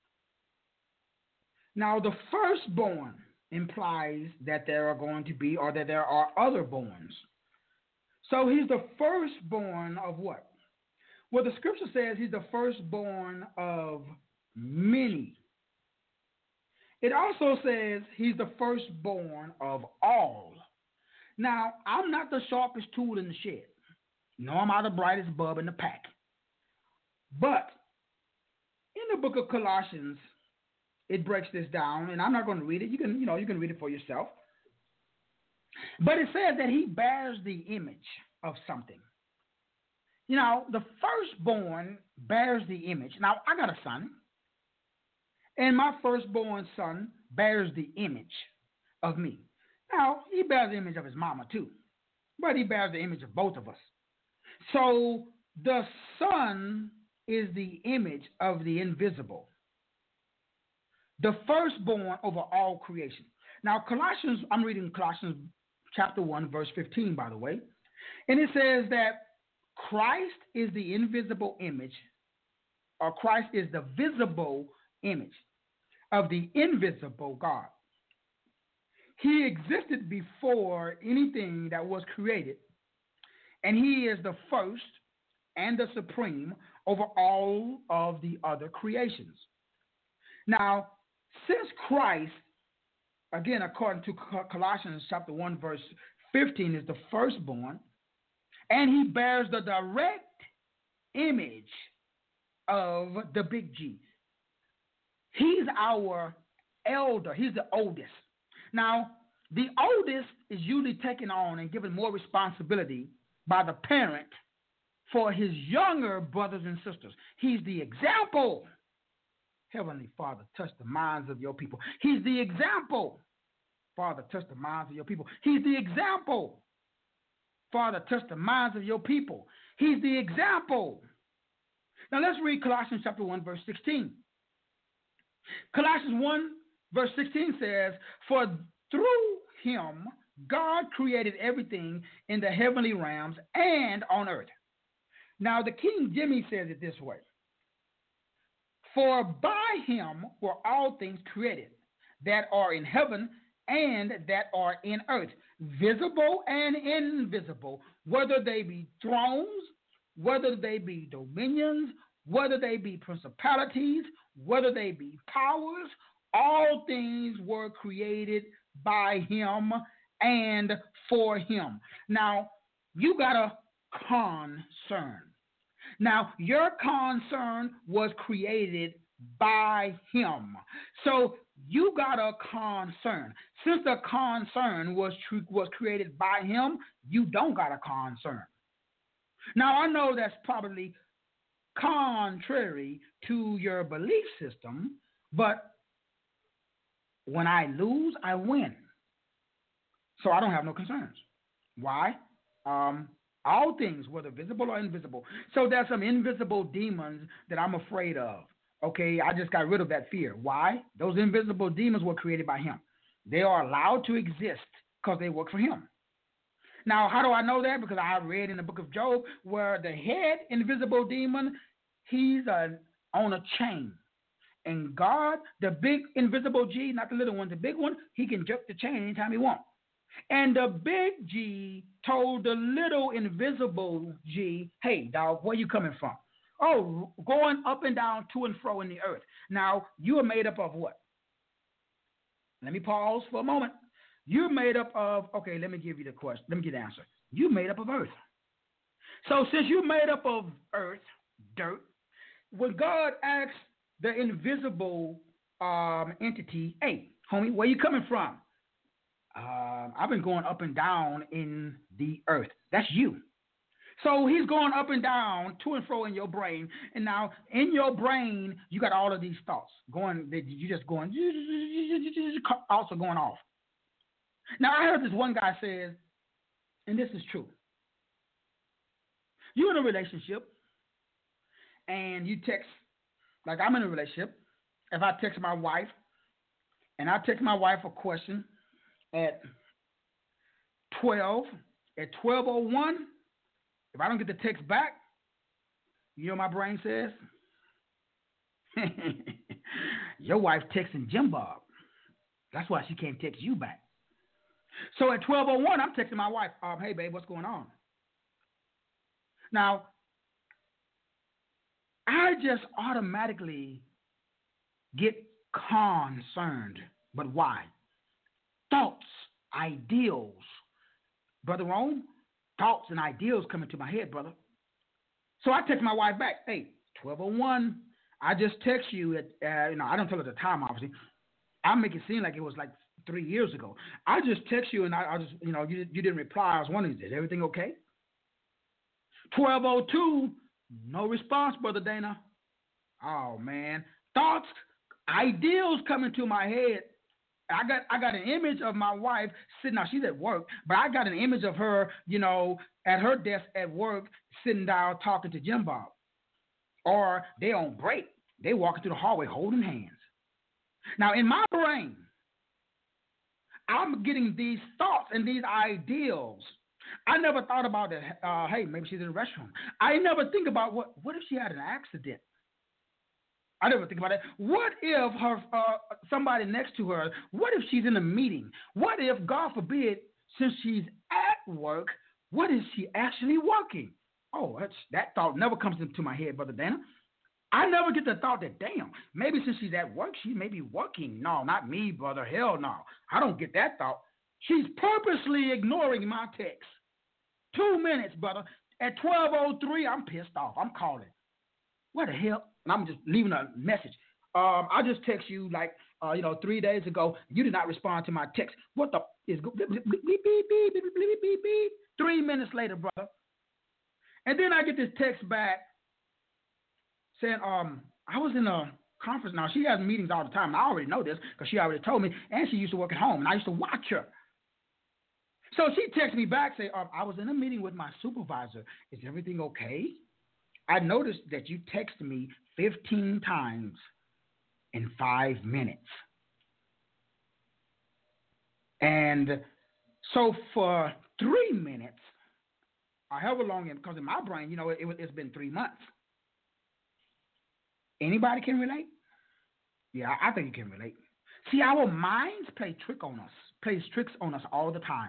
C: now the firstborn implies that there are going to be, or that there are other borns. So he's the firstborn of what? Well, the scripture says he's the firstborn of many. It also says he's the firstborn of all. Now, I'm not the sharpest tool in the shed. No, I'm not the brightest bulb in the pack. But in the book of Colossians, it breaks this down, and I'm not going to read it. You can read it for yourself. But it says that he bears the image of something. You know, the firstborn bears the image. Now, I got a son, and my firstborn son bears the image of me. Now, he bears the image of his mama too, but he bears the image of both of us. So the son is the image of the invisible, the firstborn over all creation. Now, Colossians, I'm reading Colossians chapter 1, verse 15, by the way. And it says that Christ is the invisible image, or Christ is the visible image of the invisible God. He existed before anything that was created, and he is the first and the supreme over all of the other creations. Now, since Christ again, according to Colossians chapter 1, verse 15, is the firstborn, and he bears the direct image of the big G. He's our elder. He's the oldest. Now, the oldest is usually taken on and given more responsibility by the parent for his younger brothers and sisters. He's the example. Heavenly Father, touch the minds of your people. He's the example. Father, touch the minds of your people. He's the example. Father, touch the minds of your people. He's the example. Now let's read Colossians chapter 1, verse 16. Colossians 1, verse 16 says, "For through him God created everything in the heavenly realms and on earth." Now the King Jimmy says it this way: "For by him were all things created, that are in heaven and that are in earth, visible and invisible, whether they be thrones, whether they be dominions, whether they be principalities, whether they be powers. All things were created by him and for him." Now, you got a concern. Now, your concern was created by him. So you got a concern. Since the concern was created by him, you don't got a concern. Now, I know that's probably contrary to your belief system, but when I lose, I win. So I don't have no concerns. Why? All things, whether visible or invisible. So there's some invisible demons that I'm afraid of. Okay, I just got rid of that fear. Why? Those invisible demons were created by him. They are allowed to exist because they work for him. Now, how do I know that? Because I read in the book of Job where the head invisible demon, he's on a chain. And God, the big invisible G, not the little one, the big one, he can jerk the chain anytime he wants. And the big G told the little invisible G, "Hey, dog, where you coming from?" "Oh, going up and down, to and fro in the earth." Now, you are made up of what? Let me pause for a moment. You're made up of, okay, let me give you the question. Let me get the answer. You're made up of earth. So since you're made up of earth, dirt, when God asks the invisible entity, "Hey, homie, where you coming from?" "I've been going up and down in the earth." That's you. So he's going up and down, to and fro in your brain. And now in your brain, you got all of these thoughts going, you just going, also going off. Now I heard this one guy says, and this is true. You're in a relationship and you text, like I'm in a relationship. If I text my wife and I text my wife a question at 12:01, if I don't get the text back, you know what my brain says? Your wife texting Jim Bob. That's why she can't text you back. So at 12:01, I'm texting my wife, "Hey, babe, what's going on?" Now, I just automatically get concerned. But why? Thoughts, ideals. Brother Rome, thoughts and ideals come into my head, brother. So I text my wife back, "Hey, 12:01. I just text you at, I don't tell her the time, obviously. I make it seem like it was like 3 years ago. I just text you and I just, you didn't reply. I was wondering, is everything okay? 12:02, no response, Brother Dana. Oh, man. Thoughts, ideals come into my head. I got an image of my wife sitting now. She's at work, but I got an image of her, at her desk at work, sitting down talking to Jim Bob. Or they on break. They walking through the hallway holding hands. Now, in my brain, I'm getting these thoughts and these ideals. I never thought about it. Hey, maybe she's in the restroom. I never think about what if she had an accident? I never think about that. What if her somebody next to her, what if she's in a meeting? What if, God forbid, since she's at work, what is she actually working? Oh, that thought never comes into my head, Brother Dana. I never get the thought that, damn, maybe since she's at work, she may be working. No, not me, brother. Hell no. I don't get that thought. She's purposely ignoring my text. 2 minutes, brother. At 12:03, I'm pissed off. I'm calling. What the hell? And I'm just leaving a message. I just text you 3 days ago. You did not respond to my text. What the is beep, beep, beep, beep, beep, beep, beep, beep, beep. 3 minutes later, brother. And then I get this text back saying, I was in a conference. Now, she has meetings all the time. And I already know this because she already told me. And she used to work at home. And I used to watch her. So she texted me back, saying, I was in a meeting with my supervisor. Is everything okay? I noticed that you texted me 15 times in 5 minutes. And so for 3 minutes, or however long, because in my brain, it's been 3 months. Anybody can relate? Yeah, I think you can relate. See, our minds plays tricks on us all the time.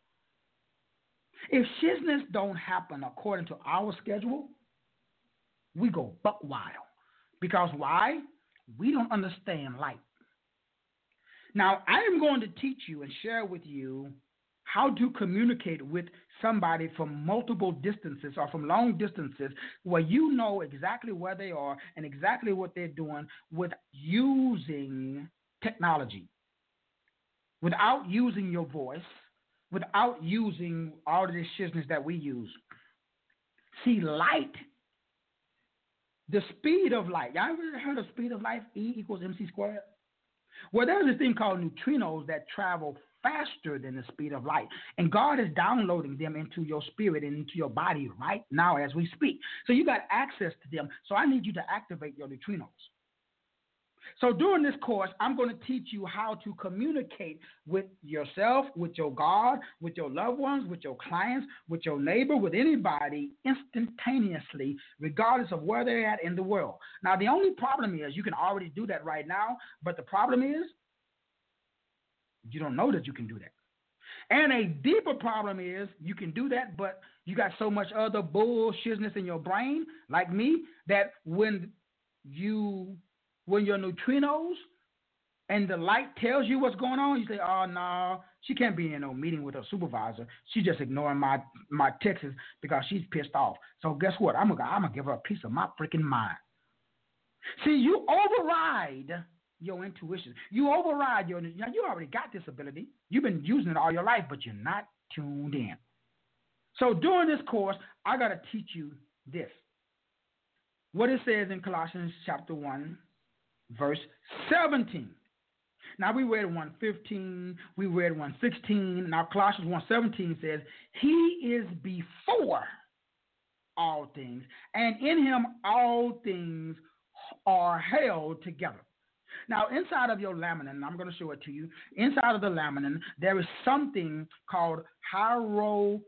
C: If shizness don't happen according to our schedule, we go buck wild. Because why? We don't understand light. Now, I am going to teach you and share with you how to communicate with somebody from multiple distances or from long distances where you know exactly where they are and exactly what they're doing with using technology, without using your voice, without using all of this shizness that we use. See, light, the speed of light. Y'all ever heard of speed of light? E equals mc squared? Well, there's this thing called neutrinos that travel faster than the speed of light. And God is downloading them into your spirit and into your body right now as we speak. So you got access to them. So I need you to activate your neutrinos. So during this course, I'm going to teach you how to communicate with yourself, with your God, with your loved ones, with your clients, with your neighbor, with anybody instantaneously, regardless of where they're at in the world. Now, the only problem is you can already do that right now, but the problem is you don't know that you can do that. And a deeper problem is you can do that, but you got so much other bullshitness in your brain, like me, that when your neutrinos and the light tells you what's going on, you say, oh, no, she can't be in no meeting with her supervisor. She's just ignoring my texts because she's pissed off. So guess what? I'm going to give her a piece of my freaking mind. See, you override your intuition. You override you already got this ability. You've been using it all your life, but you're not tuned in. So during this course, I got to teach you this. What it says in Colossians chapter 1, verse 17. Now we read 1:15, we read 1:16. Now Colossians 1:17 says, He is before all things, and in Him all things are held together. Now, inside of your laminin, I'm going to show it to you. Inside of the laminin, there is something called hyaluronic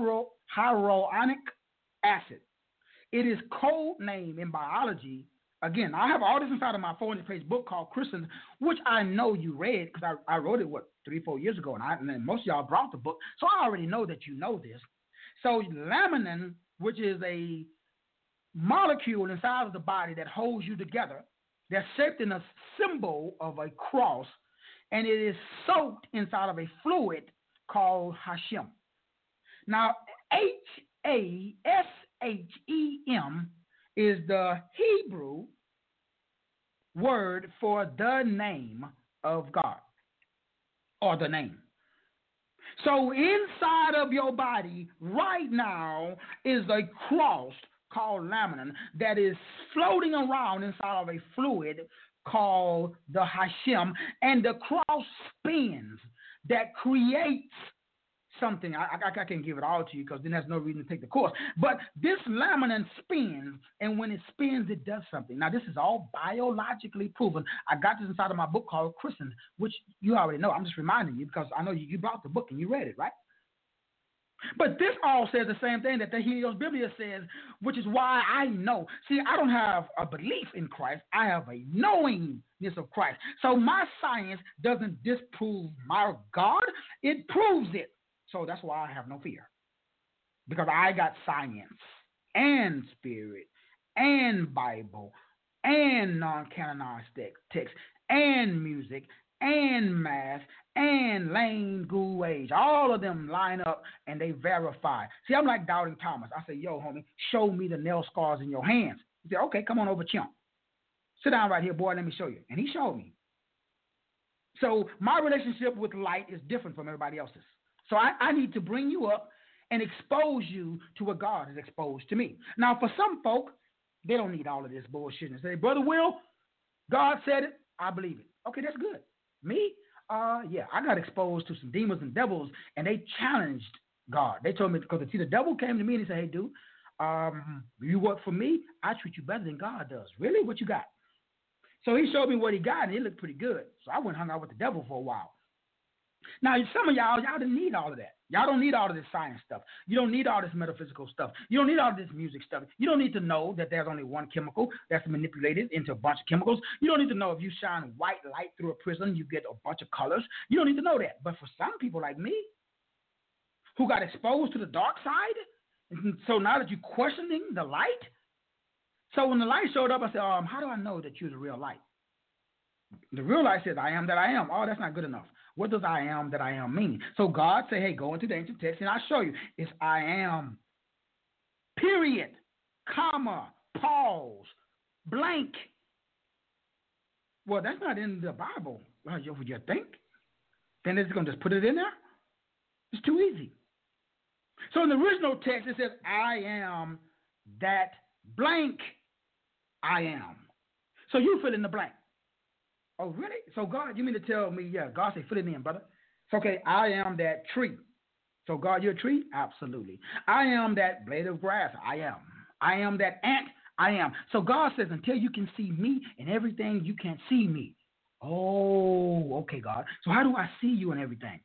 C: acid. It is code name in biology. Again, I have all this inside of my 400-page book called Christians, which I know you read because I wrote it, 3-4 years ago, and then most of y'all brought the book, so I already know that you know this. So laminin, which is a molecule inside of the body that holds you together, that's shaped in a symbol of a cross, and it is soaked inside of a fluid called Hashem. Now, HASHEM is the Hebrew word for the name of God, or the name. So inside of your body right now is a cross called laminin that is floating around inside of a fluid called the Hashem, and the cross spins that creates something. I can't give it all to you because then there's no reason to take the course. But this laminin spins, and when it spins, it does something. Now, this is all biologically proven. I got this inside of my book called Christians, which you already know. I'm just reminding you because I know you brought the book and you read it, right? But this all says the same thing that the Helios Biblia says, which is why I know. See, I don't have a belief in Christ. I have a knowingness of Christ. So my science doesn't disprove my God. It proves it. So that's why I have no fear. Because I got science and spirit and Bible and non-canonized text and music and math and Lane Gul age. All of them line up and they verify. See, I'm like Doubting Thomas. I say, yo, homie, show me the nail scars in your hands. He said, okay, come on over, chimp. Sit down right here, boy, let me show you. And he showed me. So my relationship with light is different from everybody else's. So I need to bring you up and expose you to what God has exposed to me. Now, for some folk, they don't need all of this bullshit and say, Brother Will, God said it, I believe it. Okay, that's good. Me? Yeah, I got exposed to some demons and devils, and they challenged God. They told me, because see, the devil came to me and he said, hey, dude, you work for me, I treat you better than God does. Really? What you got? So he showed me what he got, and it looked pretty good. So I went and hung out with the devil for a while. Now, some of y'all didn't need all of that. Y'all don't need all of this science stuff. You don't need all this metaphysical stuff. You don't need all this music stuff. You don't need to know that there's only one chemical that's manipulated into a bunch of chemicals. You don't need to know if you shine white light through a prism, you get a bunch of colors. You don't need to know that. But for some people like me, who got exposed to the dark side, and so now that you're questioning the light, so when the light showed up, I said, how do I know that you're the real light? The real light says, I am that I am. Oh, that's not good enough. What does I am that I am mean? So God said, hey, go into the ancient text and I'll show you. It's I am, period, comma, pause, blank. Well, that's not in the Bible. Would you think? Then they're just going to just put it in there? It's too easy. So in the original text, it says, I am that blank I am. So you fill in the blank. Oh, really? So God, you mean to tell me, yeah, God said, fill it in, brother. It's okay, I am that tree. So God, you're a tree? Absolutely. I am that blade of grass. I am. I am that ant. I am. So God says, until you can see me in everything, you can't see me. Oh, okay, God. So how do I see you in everything?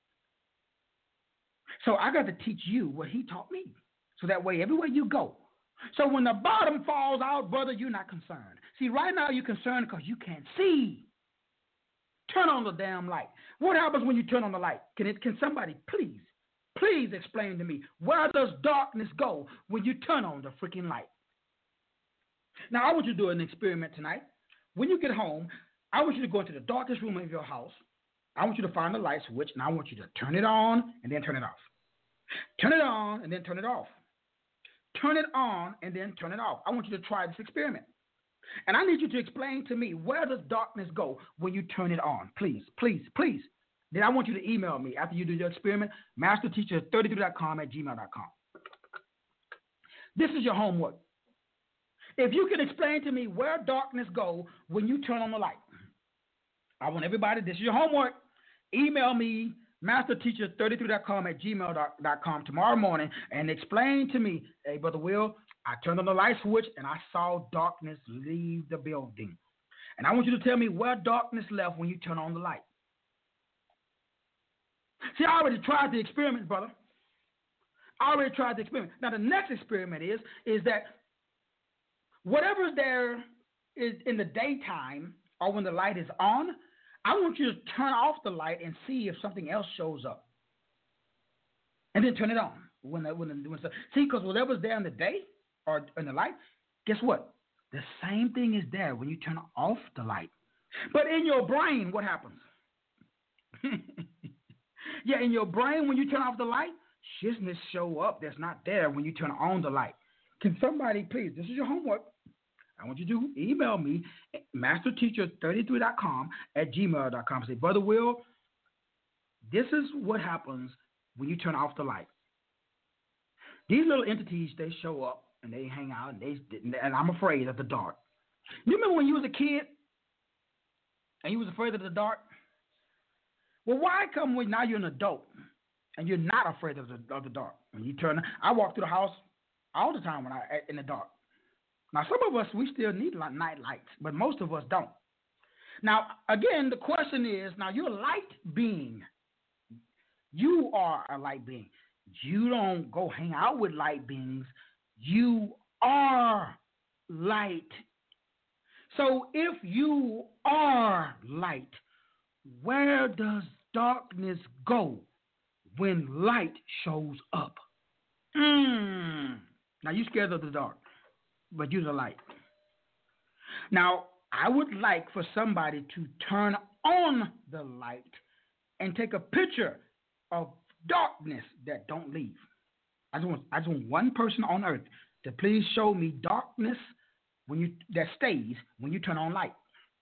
C: So I got to teach you what he taught me. So that way, everywhere you go. So when the bottom falls out, brother, you're not concerned. See, right now you're concerned because you can't see. Turn on the damn light. What happens when you turn on the light? Can somebody please explain to me, where does darkness go when you turn on the freaking light? Now, I want you to do an experiment tonight. When you get home, I want you to go into the darkest room of your house. I want you to find the light switch, and I want you to turn it on and then turn it off. Turn it on and then turn it off. Turn it on and then turn it off. I want you to try this experiment. And I need you to explain to me, where does darkness go when you turn it on? Please, please, please. Then I want you to email me after you do your experiment, masterteacher33.com@gmail.com. This is your homework. If you can explain to me where darkness go when you turn on the light, I want everybody, this is your homework. Email me, masterteacher33.com@gmail.com tomorrow morning and explain to me, hey, Brother Will, I turned on the light switch and I saw darkness leave the building. And I want you to tell me where darkness left when you turn on the light. See, I already tried the experiment, brother. I already tried the experiment. Now, the next experiment is that whatever's there is in the daytime or when the light is on, I want you to turn off the light and see if something else shows up. And then turn it on. See, because whatever's there in the day or in the light, guess what? The same thing is there when you turn off the light. But in your brain, what happens? Yeah, in your brain, when you turn off the light, shitness show up that's not there when you turn on the light. Can somebody, please, this is your homework. I want you to email me, masterteacher33.com@gmail.com. Say, Brother Will, this is what happens when you turn off the light. These little entities, they show up and they hang out, and I'm afraid of the dark. You remember when you was a kid and you was afraid of the dark? Well, why come when now you're an adult and you're not afraid of the dark? When you I walk through the house all the time in the dark. Now, some of us, we still need night lights, but most of us don't. Now, again, the question is, now you're a light being. You are a light being. You don't go hang out with light beings. You are light. So if you are light, where does darkness go when light shows up? Now, you're scared of the dark, but you're the light. Now, I would like for somebody to turn on the light and take a picture of darkness that don't leave. I just want one person on earth to please show me darkness that stays when you turn on light.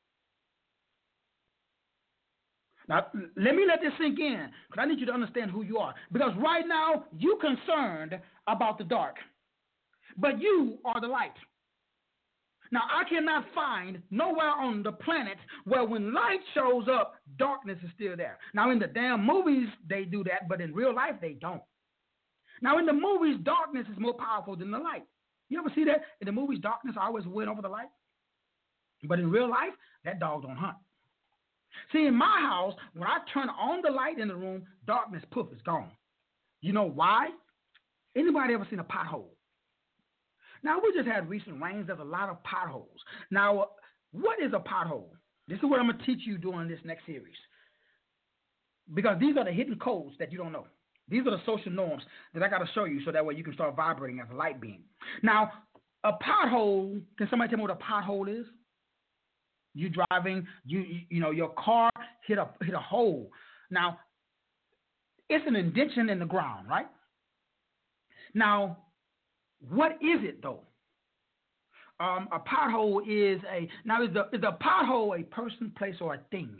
C: Now, let me let this sink in, because I need you to understand who you are. Because right now, you're concerned about the dark, but you are the light. Now, I cannot find nowhere on the planet where when light shows up, darkness is still there. Now, in the damn movies, they do that, but in real life, they don't. Now, in the movies, darkness is more powerful than the light. You ever see that? In the movies, darkness always win over the light. But in real life, that dog don't hunt. See, in my house, when I turn on the light in the room, darkness, poof, is gone. You know why? Anybody ever seen a pothole? Now, we just had recent rains. There's a lot of potholes. Now, what is a pothole? This is what I'm going to teach you during this next series. Because these are the hidden codes that you don't know. These are the social norms that I got to show you so that way you can start vibrating as a light being. Now, a pothole, can somebody tell me what a pothole is? You driving, you know, your car hit a hole. Now, it's an indentation in the ground, right? Now, what is it though? A pothole is is a pothole a person, place, or a thing?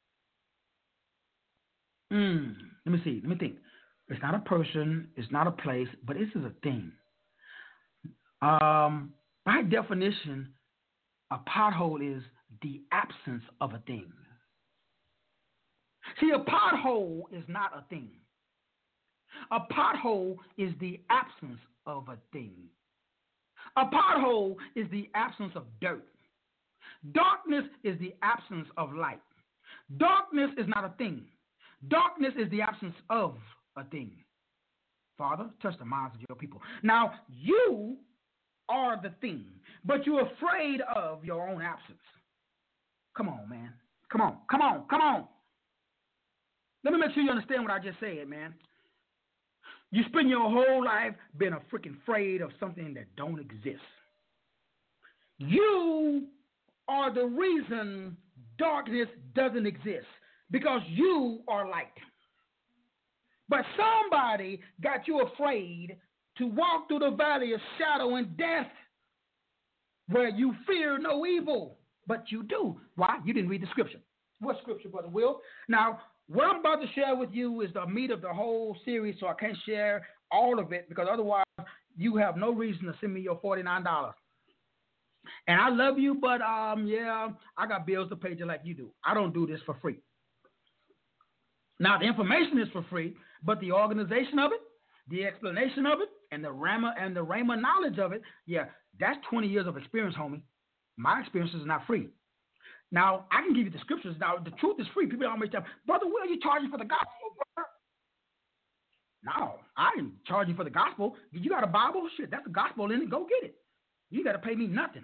C: Let me see. Let me think. It's not a person. It's not a place, but this is a thing. By definition, a pothole is the absence of a thing. See, a pothole is not a thing. A pothole is the absence of a thing. A pothole is the absence of dirt. Darkness is the absence of light. Darkness is not a thing. Darkness is the absence of a thing. Father, touch the minds of your people. Now, you are the thing, but you're afraid of your own absence. Come on, man. Come on. Let me make sure you understand what I just said, man. You spend your whole life being a freaking afraid of something that don't exist. You are the reason darkness doesn't exist, because you are light. But somebody got you afraid to walk through the valley of shadow and death, where you fear no evil, but you do. Why? You didn't read the scripture. What scripture, Brother Will? Now, what I'm about to share with you is the meat of the whole series, so I can't share all of it, because otherwise you have no reason to send me your $49. And I love you, but yeah, I got bills to pay just like you do. I don't do this for free. Now, the information is for free, but the organization of it, the explanation of it, and the Rhema knowledge of it, yeah, that's 20 years of experience, homie. My experience is not free. Now, I can give you the scriptures. Now, the truth is free. People always tell me, Brother Will, you charging for the gospel, brother? No, I ain't charging for the gospel. You got a Bible? Shit, that's the gospel in it. Go get it. You got to pay me nothing.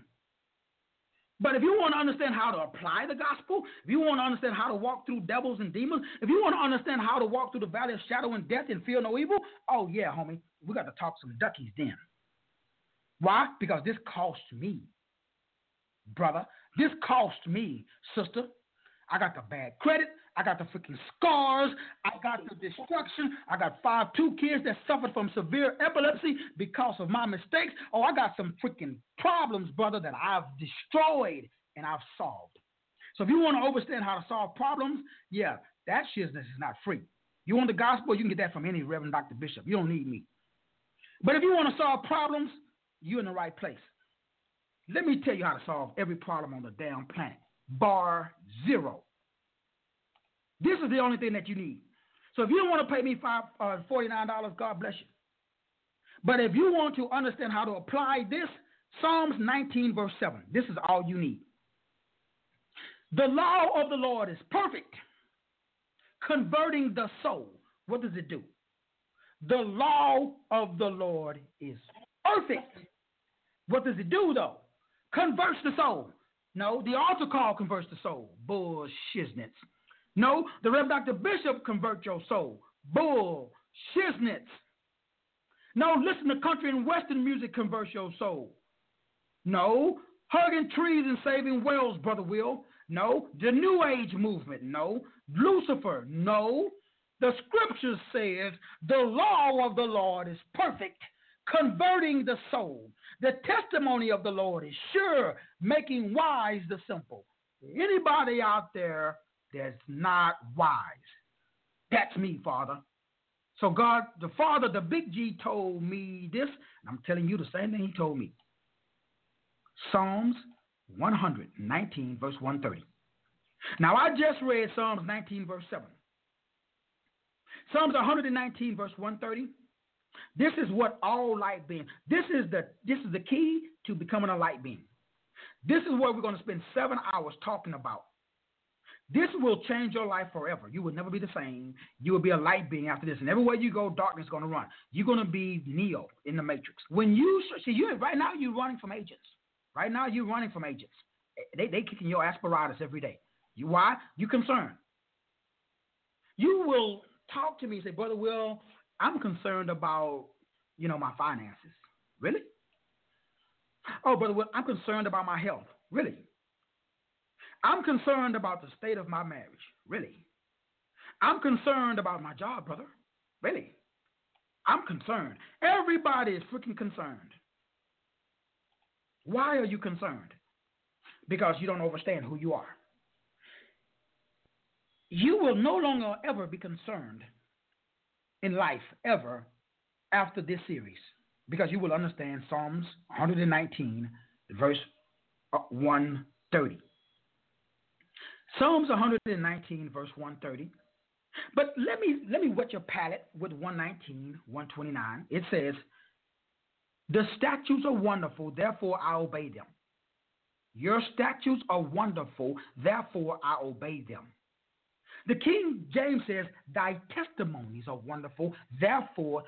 C: But if you want to understand how to apply the gospel, if you want to understand how to walk through devils and demons, if you want to understand how to walk through the valley of shadow and death and fear no evil, oh yeah, homie, we got to talk some duckies then. Why? Because this cost me, brother. This cost me, sister. I got the bad credit. I got the freaking scars. I got the destruction. I got 2 kids that suffered from severe epilepsy because of my mistakes. Oh, I got some freaking problems, brother, that I've destroyed and I've solved. So if you want to understand how to solve problems, yeah, that shizness is not free. You want the gospel, you can get that from any Reverend Dr. Bishop. You don't need me. But if you want to solve problems, you're in the right place. Let me tell you how to solve every problem on the damn planet, bar zero. This is the only thing that you need. So if you don't want to pay me $49, God bless you. But if you want to understand how to apply this, Psalms 19, verse 7, this is all you need. The law of the Lord is perfect, converting the soul. What does it do? The law of the Lord is perfect. What does it do, though? Converts the soul. No, the altar call converts the soul. Bull shiznits. No, the Rev. Dr. Bishop convert your soul. Bull shiznits. No, listen to country and western music converts your soul. No, Hugging trees and saving whales, Brother Will. No. The New Age movement. No. Lucifer. No. The scripture says the law of the Lord is perfect, converting the soul. The testimony of the Lord is sure, making wise the simple. Anybody out there that's not wise? That's me, Father. So God, the Father, the big G, told me this, and I'm telling you the same thing he told me. Psalms 119, verse 130. Now, I just read Psalms 19, verse 7. Psalms 119, verse 130. This is what all light beings. This is the key to becoming a light being. This is what we're going to spend 7 hours talking about. This will change your life forever. You will never be the same. You will be a light being after this. And everywhere you go, darkness is going to run. You're going to be Neo in the Matrix. When you see, right now you're running from agents. Right now you're running from agents. They kicking your asparagus every day. Why? You're concerned. You will talk to me and say, Brother Will, I'm concerned about, my finances. Really? Oh, Brother Will, I'm concerned about my health. Really? I'm concerned about the state of my marriage. Really? I'm concerned about my job, brother. Really? I'm concerned. Everybody is freaking concerned. Why are you concerned? Because you don't understand who you are. You will no longer ever be concerned in life, ever, after this series, because you will understand Psalms 119, verse 130. Psalms 119, verse 130. But let me whet your palate with 119, 129. It says, the statutes are wonderful, therefore I obey them. Your statutes are wonderful, therefore I obey them. The King James says, thy testimonies are wonderful, therefore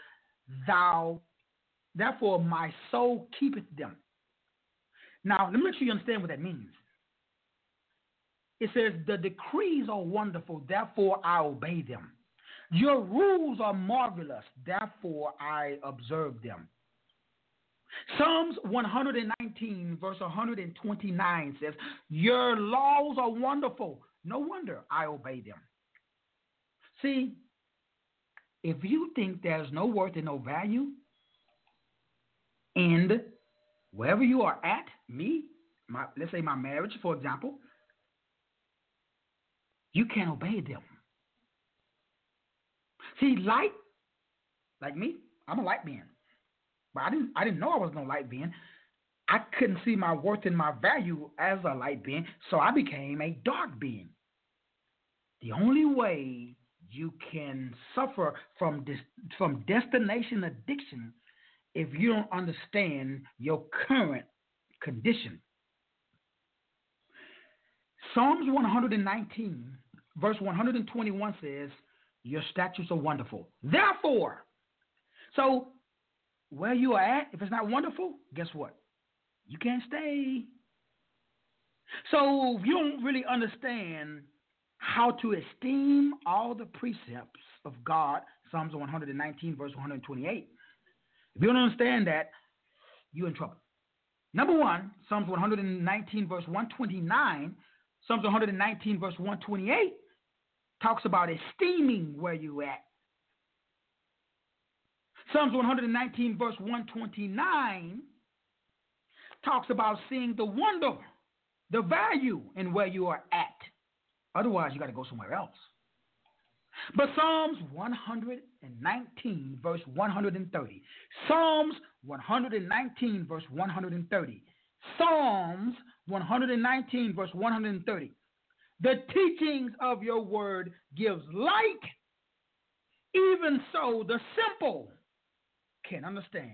C: my soul keepeth them. Now, let me make sure you understand what that means. It says, the decrees are wonderful, therefore I obey them. Your rules are marvelous, therefore I observe them. Psalms 119, verse 129 says, your laws are wonderful. No wonder I obey them. See, if you think there's no worth and no value, and wherever you are at, let's say my marriage, for example, you can't obey them. See, light, like me, I'm a light being. But I didn't know I was no light being. I couldn't see my worth and my value as a light being, so I became a dark being. The only way you can suffer from destination addiction if you don't understand your current condition. Psalms 119, verse 121 says, your statutes are wonderful. Therefore, so where you are at, if it's not wonderful, guess what? You can't stay. So if you don't really understand how to esteem all the precepts of God, Psalms 119, verse 128, if you don't understand that, you're in trouble. Number one, Psalms 119, verse 129, Psalms 119, verse 128 talks about esteeming where you at. Psalms 119, verse 129 talks about seeing the wonder, the value in where you are at. Otherwise, you got to go somewhere else. But Psalms 119, verse 130. Psalms 119, verse 130. Psalms 119, verse 130. The teachings of your word gives light. Even so, the simple can understand.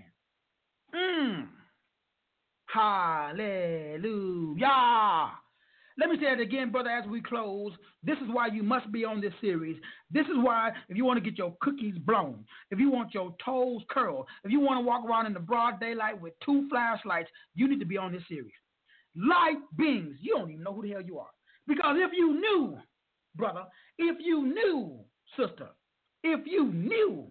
C: Hallelujah. Let me say it again, brother, as we close. This is why you must be on this series. This is why, if you want to get your cookies blown, if you want your toes curled, if you want to walk around in the broad daylight with 2 flashlights, you need to be on this series. Light beings, you don't even know who the hell you are. Because if you knew, brother, if you knew, sister, if you knew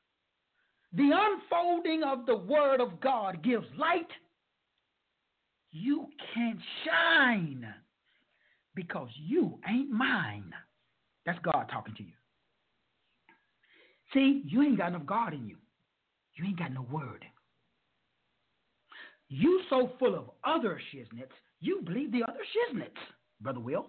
C: the unfolding of the word of God gives light, You can't shine because you ain't mine. That's God talking to you. See, you ain't got enough God in you. You ain't got no word. You so full of other shiznits, you believe the other shiznits, Brother Will.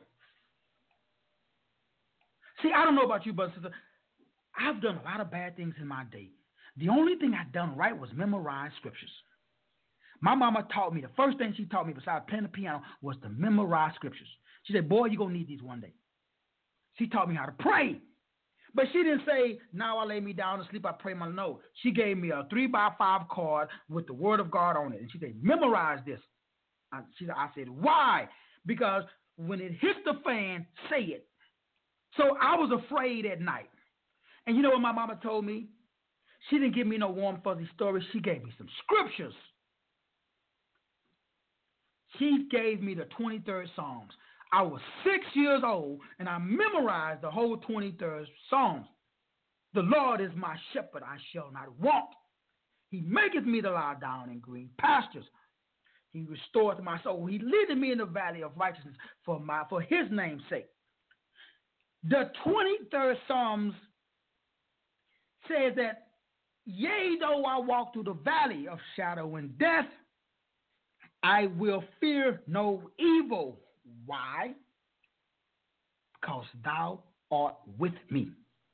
C: See, I don't know about you, brother and sister. I've done a lot of bad things in my day. The only thing I done right was memorize scriptures. My mama taught me, the first thing she taught me besides playing the piano was to memorize scriptures. She said, boy, you're going to need these one day. She taught me how to pray. But she didn't say, now I lay me down to sleep, I pray my no. She gave me a 3x5 card with the word of God on it. And she said, memorize this. I said, why? Because when it hits the fan, say it. So I was afraid at night. And you know what my mama told me? She didn't give me no warm, fuzzy stories. She gave me some scriptures. She gave me the 23rd Psalms. I was 6 years old, and I memorized the whole 23rd Psalms. The Lord is my shepherd, I shall not want. He maketh me to lie down in green pastures. He restoreth my soul. He leadeth me in the valley of righteousness for his name's sake. The 23rd Psalms says that, yea, though I walk through the valley of shadow and death, I will fear no evil. Why? Because thou art with me.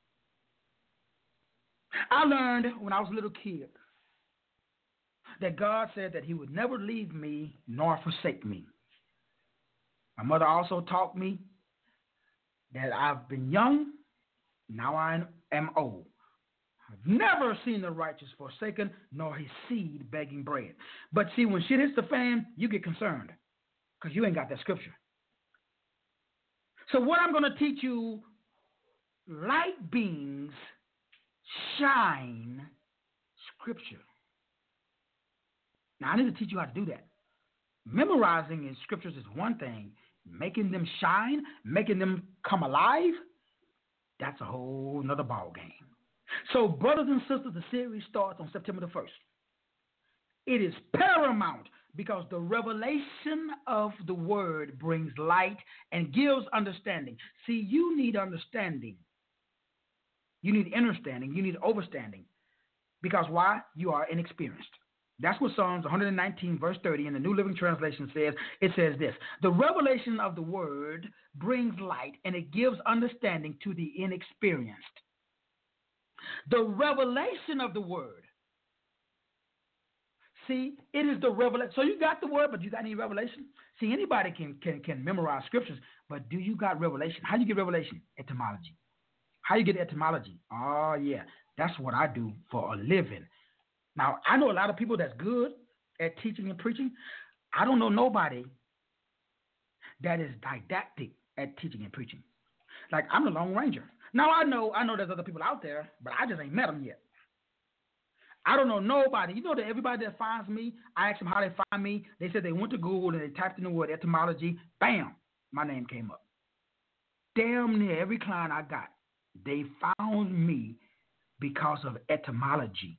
C: I learned when I was a little kid that God said that he would never leave me nor forsake me. My mother also taught me that I've been young, now I am old. I've never seen the righteous forsaken, nor his seed begging bread. But see, when shit hits the fan, you get concerned because you ain't got that scripture. So what I'm going to teach you, light beings shine scripture. Now, I need to teach you how to do that. Memorizing in scriptures is one thing. Making them shine, making them come alive, that's a whole nother ball game. So, brothers and sisters, the series starts on September the 1st. It is paramount because the revelation of the word brings light and gives understanding. See, you need understanding. You need understanding. You need overstanding. Because why? You are inexperienced. That's what Psalms 119 verse 30 in the New Living Translation says. It says this: the revelation of the word brings light and it gives understanding to the inexperienced. The revelation of the word. See, it is the revelation. So you got the word, but you got any revelation? See, anybody can memorize scriptures, but do you got revelation? How do you get revelation? Etymology. How you get etymology? Oh, yeah. That's what I do for a living. Now, I know a lot of people that's good at teaching and preaching. I don't know nobody that is didactic at teaching and preaching. Like, I'm the Lone Ranger. Now, I know there's other people out there, but I just ain't met them yet. I don't know nobody. You know that everybody that finds me, I ask them how they find me. They said they went to Google and they typed in the word etymology. Bam, my name came up. Damn near every client I got, they found me because of etymology.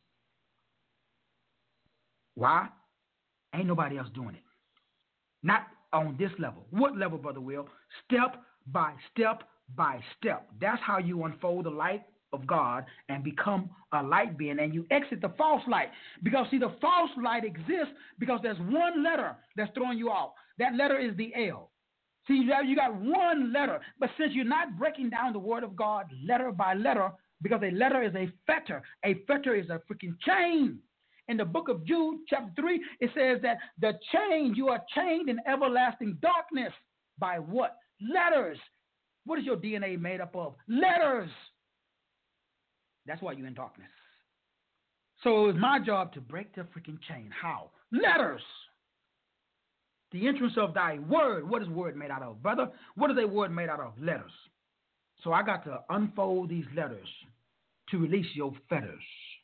C: Why? Ain't nobody else doing it. Not on this level. What level, Brother Will? Step by step by step. That's how you unfold the light of God and become a light being, and you exit the false light. Because, see, the false light exists because there's one letter that's throwing you off. That letter is the L. See, you got one letter, but since you're not breaking down the word of God letter by letter, because a letter is a fetter is a freaking chain. In the book of Jude, chapter 3, it says that the chain, you are chained in everlasting darkness by what? Letters. What is your DNA made up of? Letters. That's why you're in darkness. So it's my job to break the freaking chain. How? Letters. The entrance of thy word. What is word made out of, brother? What is a word made out of? Letters. So I got to unfold these letters to release your fetters.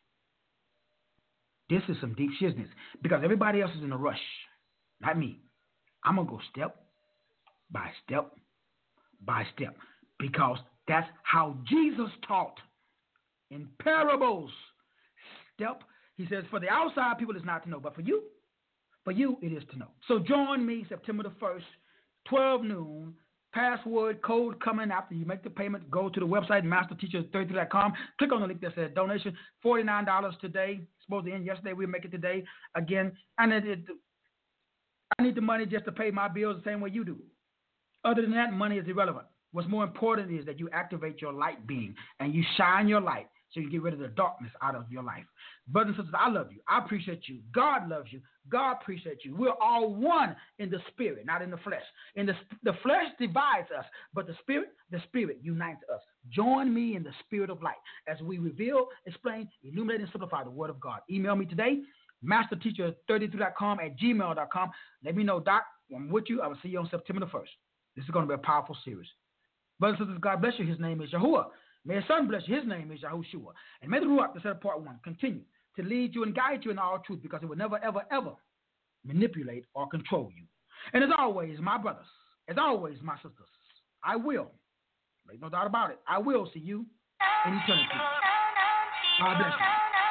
C: This is some deep shizness because everybody else is in a rush. Not me. I'm going to go step by step by step because that's how Jesus taught. In parables, step, he says, for the outside people is not to know, but for you For you, it is to know. So join me September the 1st, 12 noon. Password code coming after you make the payment. Go to the website, masterteacher33.com. Click on the link that says donation. $49 today. Supposed to end yesterday. We'll make it today. Again, I need the money just to pay my bills the same way you do. Other than that, money is irrelevant. What's more important is that you activate your light being and you shine your light so you get rid of the darkness out of your life. Brothers and sisters, I love you. I appreciate you. God loves you. God appreciates you. We're all one in the spirit, not in the flesh. The flesh divides us, but the spirit unites us. Join me in the spirit of light as we reveal, explain, illuminate, and simplify the word of God. Email me today, masterteacher33.com@gmail.com. Let me know, Doc, I'm with you. I will see you on September the 1st. This is going to be a powerful series. Brothers and sisters, God bless you. His name is Yahuwah. May His Son bless you. His name is Yahushua. And may the Ruach, the set of part 1, continue to lead you and guide you in all truth, because it will never, ever, ever manipulate or control you. And as always, my brothers, as always, my sisters, I will, make no doubt about it, I will see you in eternity. God bless you.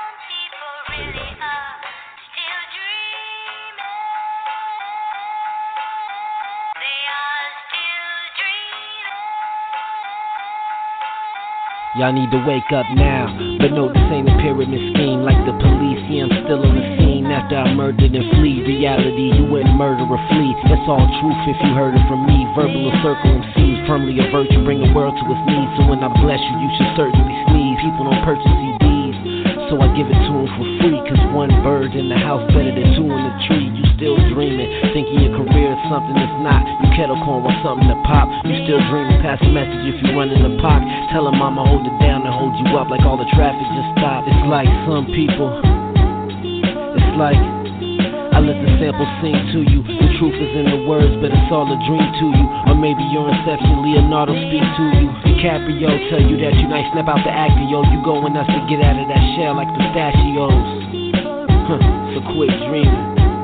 A: Y'all need to wake up now, but no, this ain't a pyramid scheme. Like the police, yeah, I'm still on the scene. After I murdered and flee, reality, you wouldn't murder or flee. That's all truth if you heard it from me. Verbal or circle MCs, firmly a virtue, bring the world to its knees. So when I bless you, you should certainly sneeze. People don't purchase CDs, so I give it to them for free. Cause one bird in the house better than two in the tree. You still dreaming, thinking your career is something that's not. You kettle corn with something to pop. You still dreaming, pass a message if you run in the park. Tell her mama hold it down and hold you up like all the traffic just stopped. It's like some people, it's like I let the sample sing to you. The truth is in the words, but it's all a dream to you. Or maybe your inception, Leonardo speak to you. DiCaprio tell you that you nice, snap out the actor, yo. You going nuts to get out of that shell like pistachios. So quit dreaming.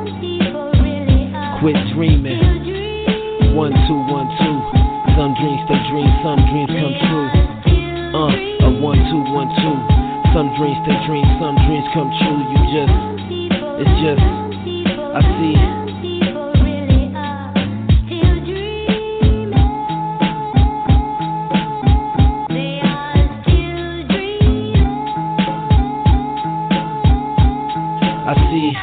A: Quit dreaming. 1, 2, 1, 2. Some dreams stay dreams, some dreams come true. 1, 2, 1, 2. Some dreams stay dreams, some dreams come true. It's just, I see. I see.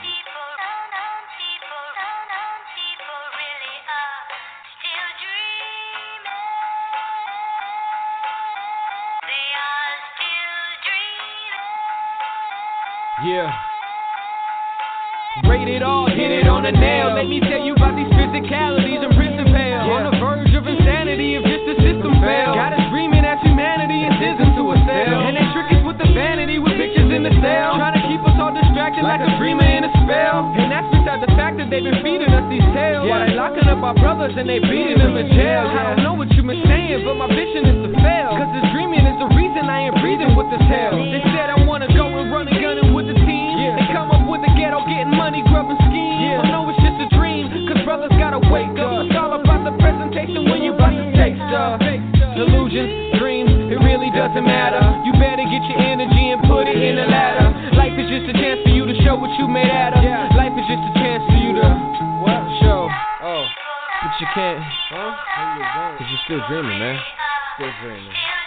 A: Yeah. Rated R, hit it on the nail. Let me tell you about these physicalities and principles. On the verge of insanity if just the system fails. Got us dreaming that humanity is isnm to a cell. And they trick us with the vanity with pictures in the cell. Trying to keep us all distracted like a dreamer in a spell. And that's beside the fact that they've been feeding us these tales. While they locking up our brothers and they beating them in jail. I don't know what you've been saying, but my vision is to fail. Cause this dreaming is the reason I ain't breathing with this hell. They said I wanna go and run and gunning with the team. They come up with the ghetto, getting money, grubbing schemes. I know it's just a dream, cause brothers gotta wake up. It's all about the presentation when you about to take stuff. Illusions, dreams, it really doesn't matter. You better get your energy and put it in the ladder. Life is just a chance for you to show what you made out of. Life is just a chance for you to show. But you can't, cause you're still dreaming, man. Still dreaming.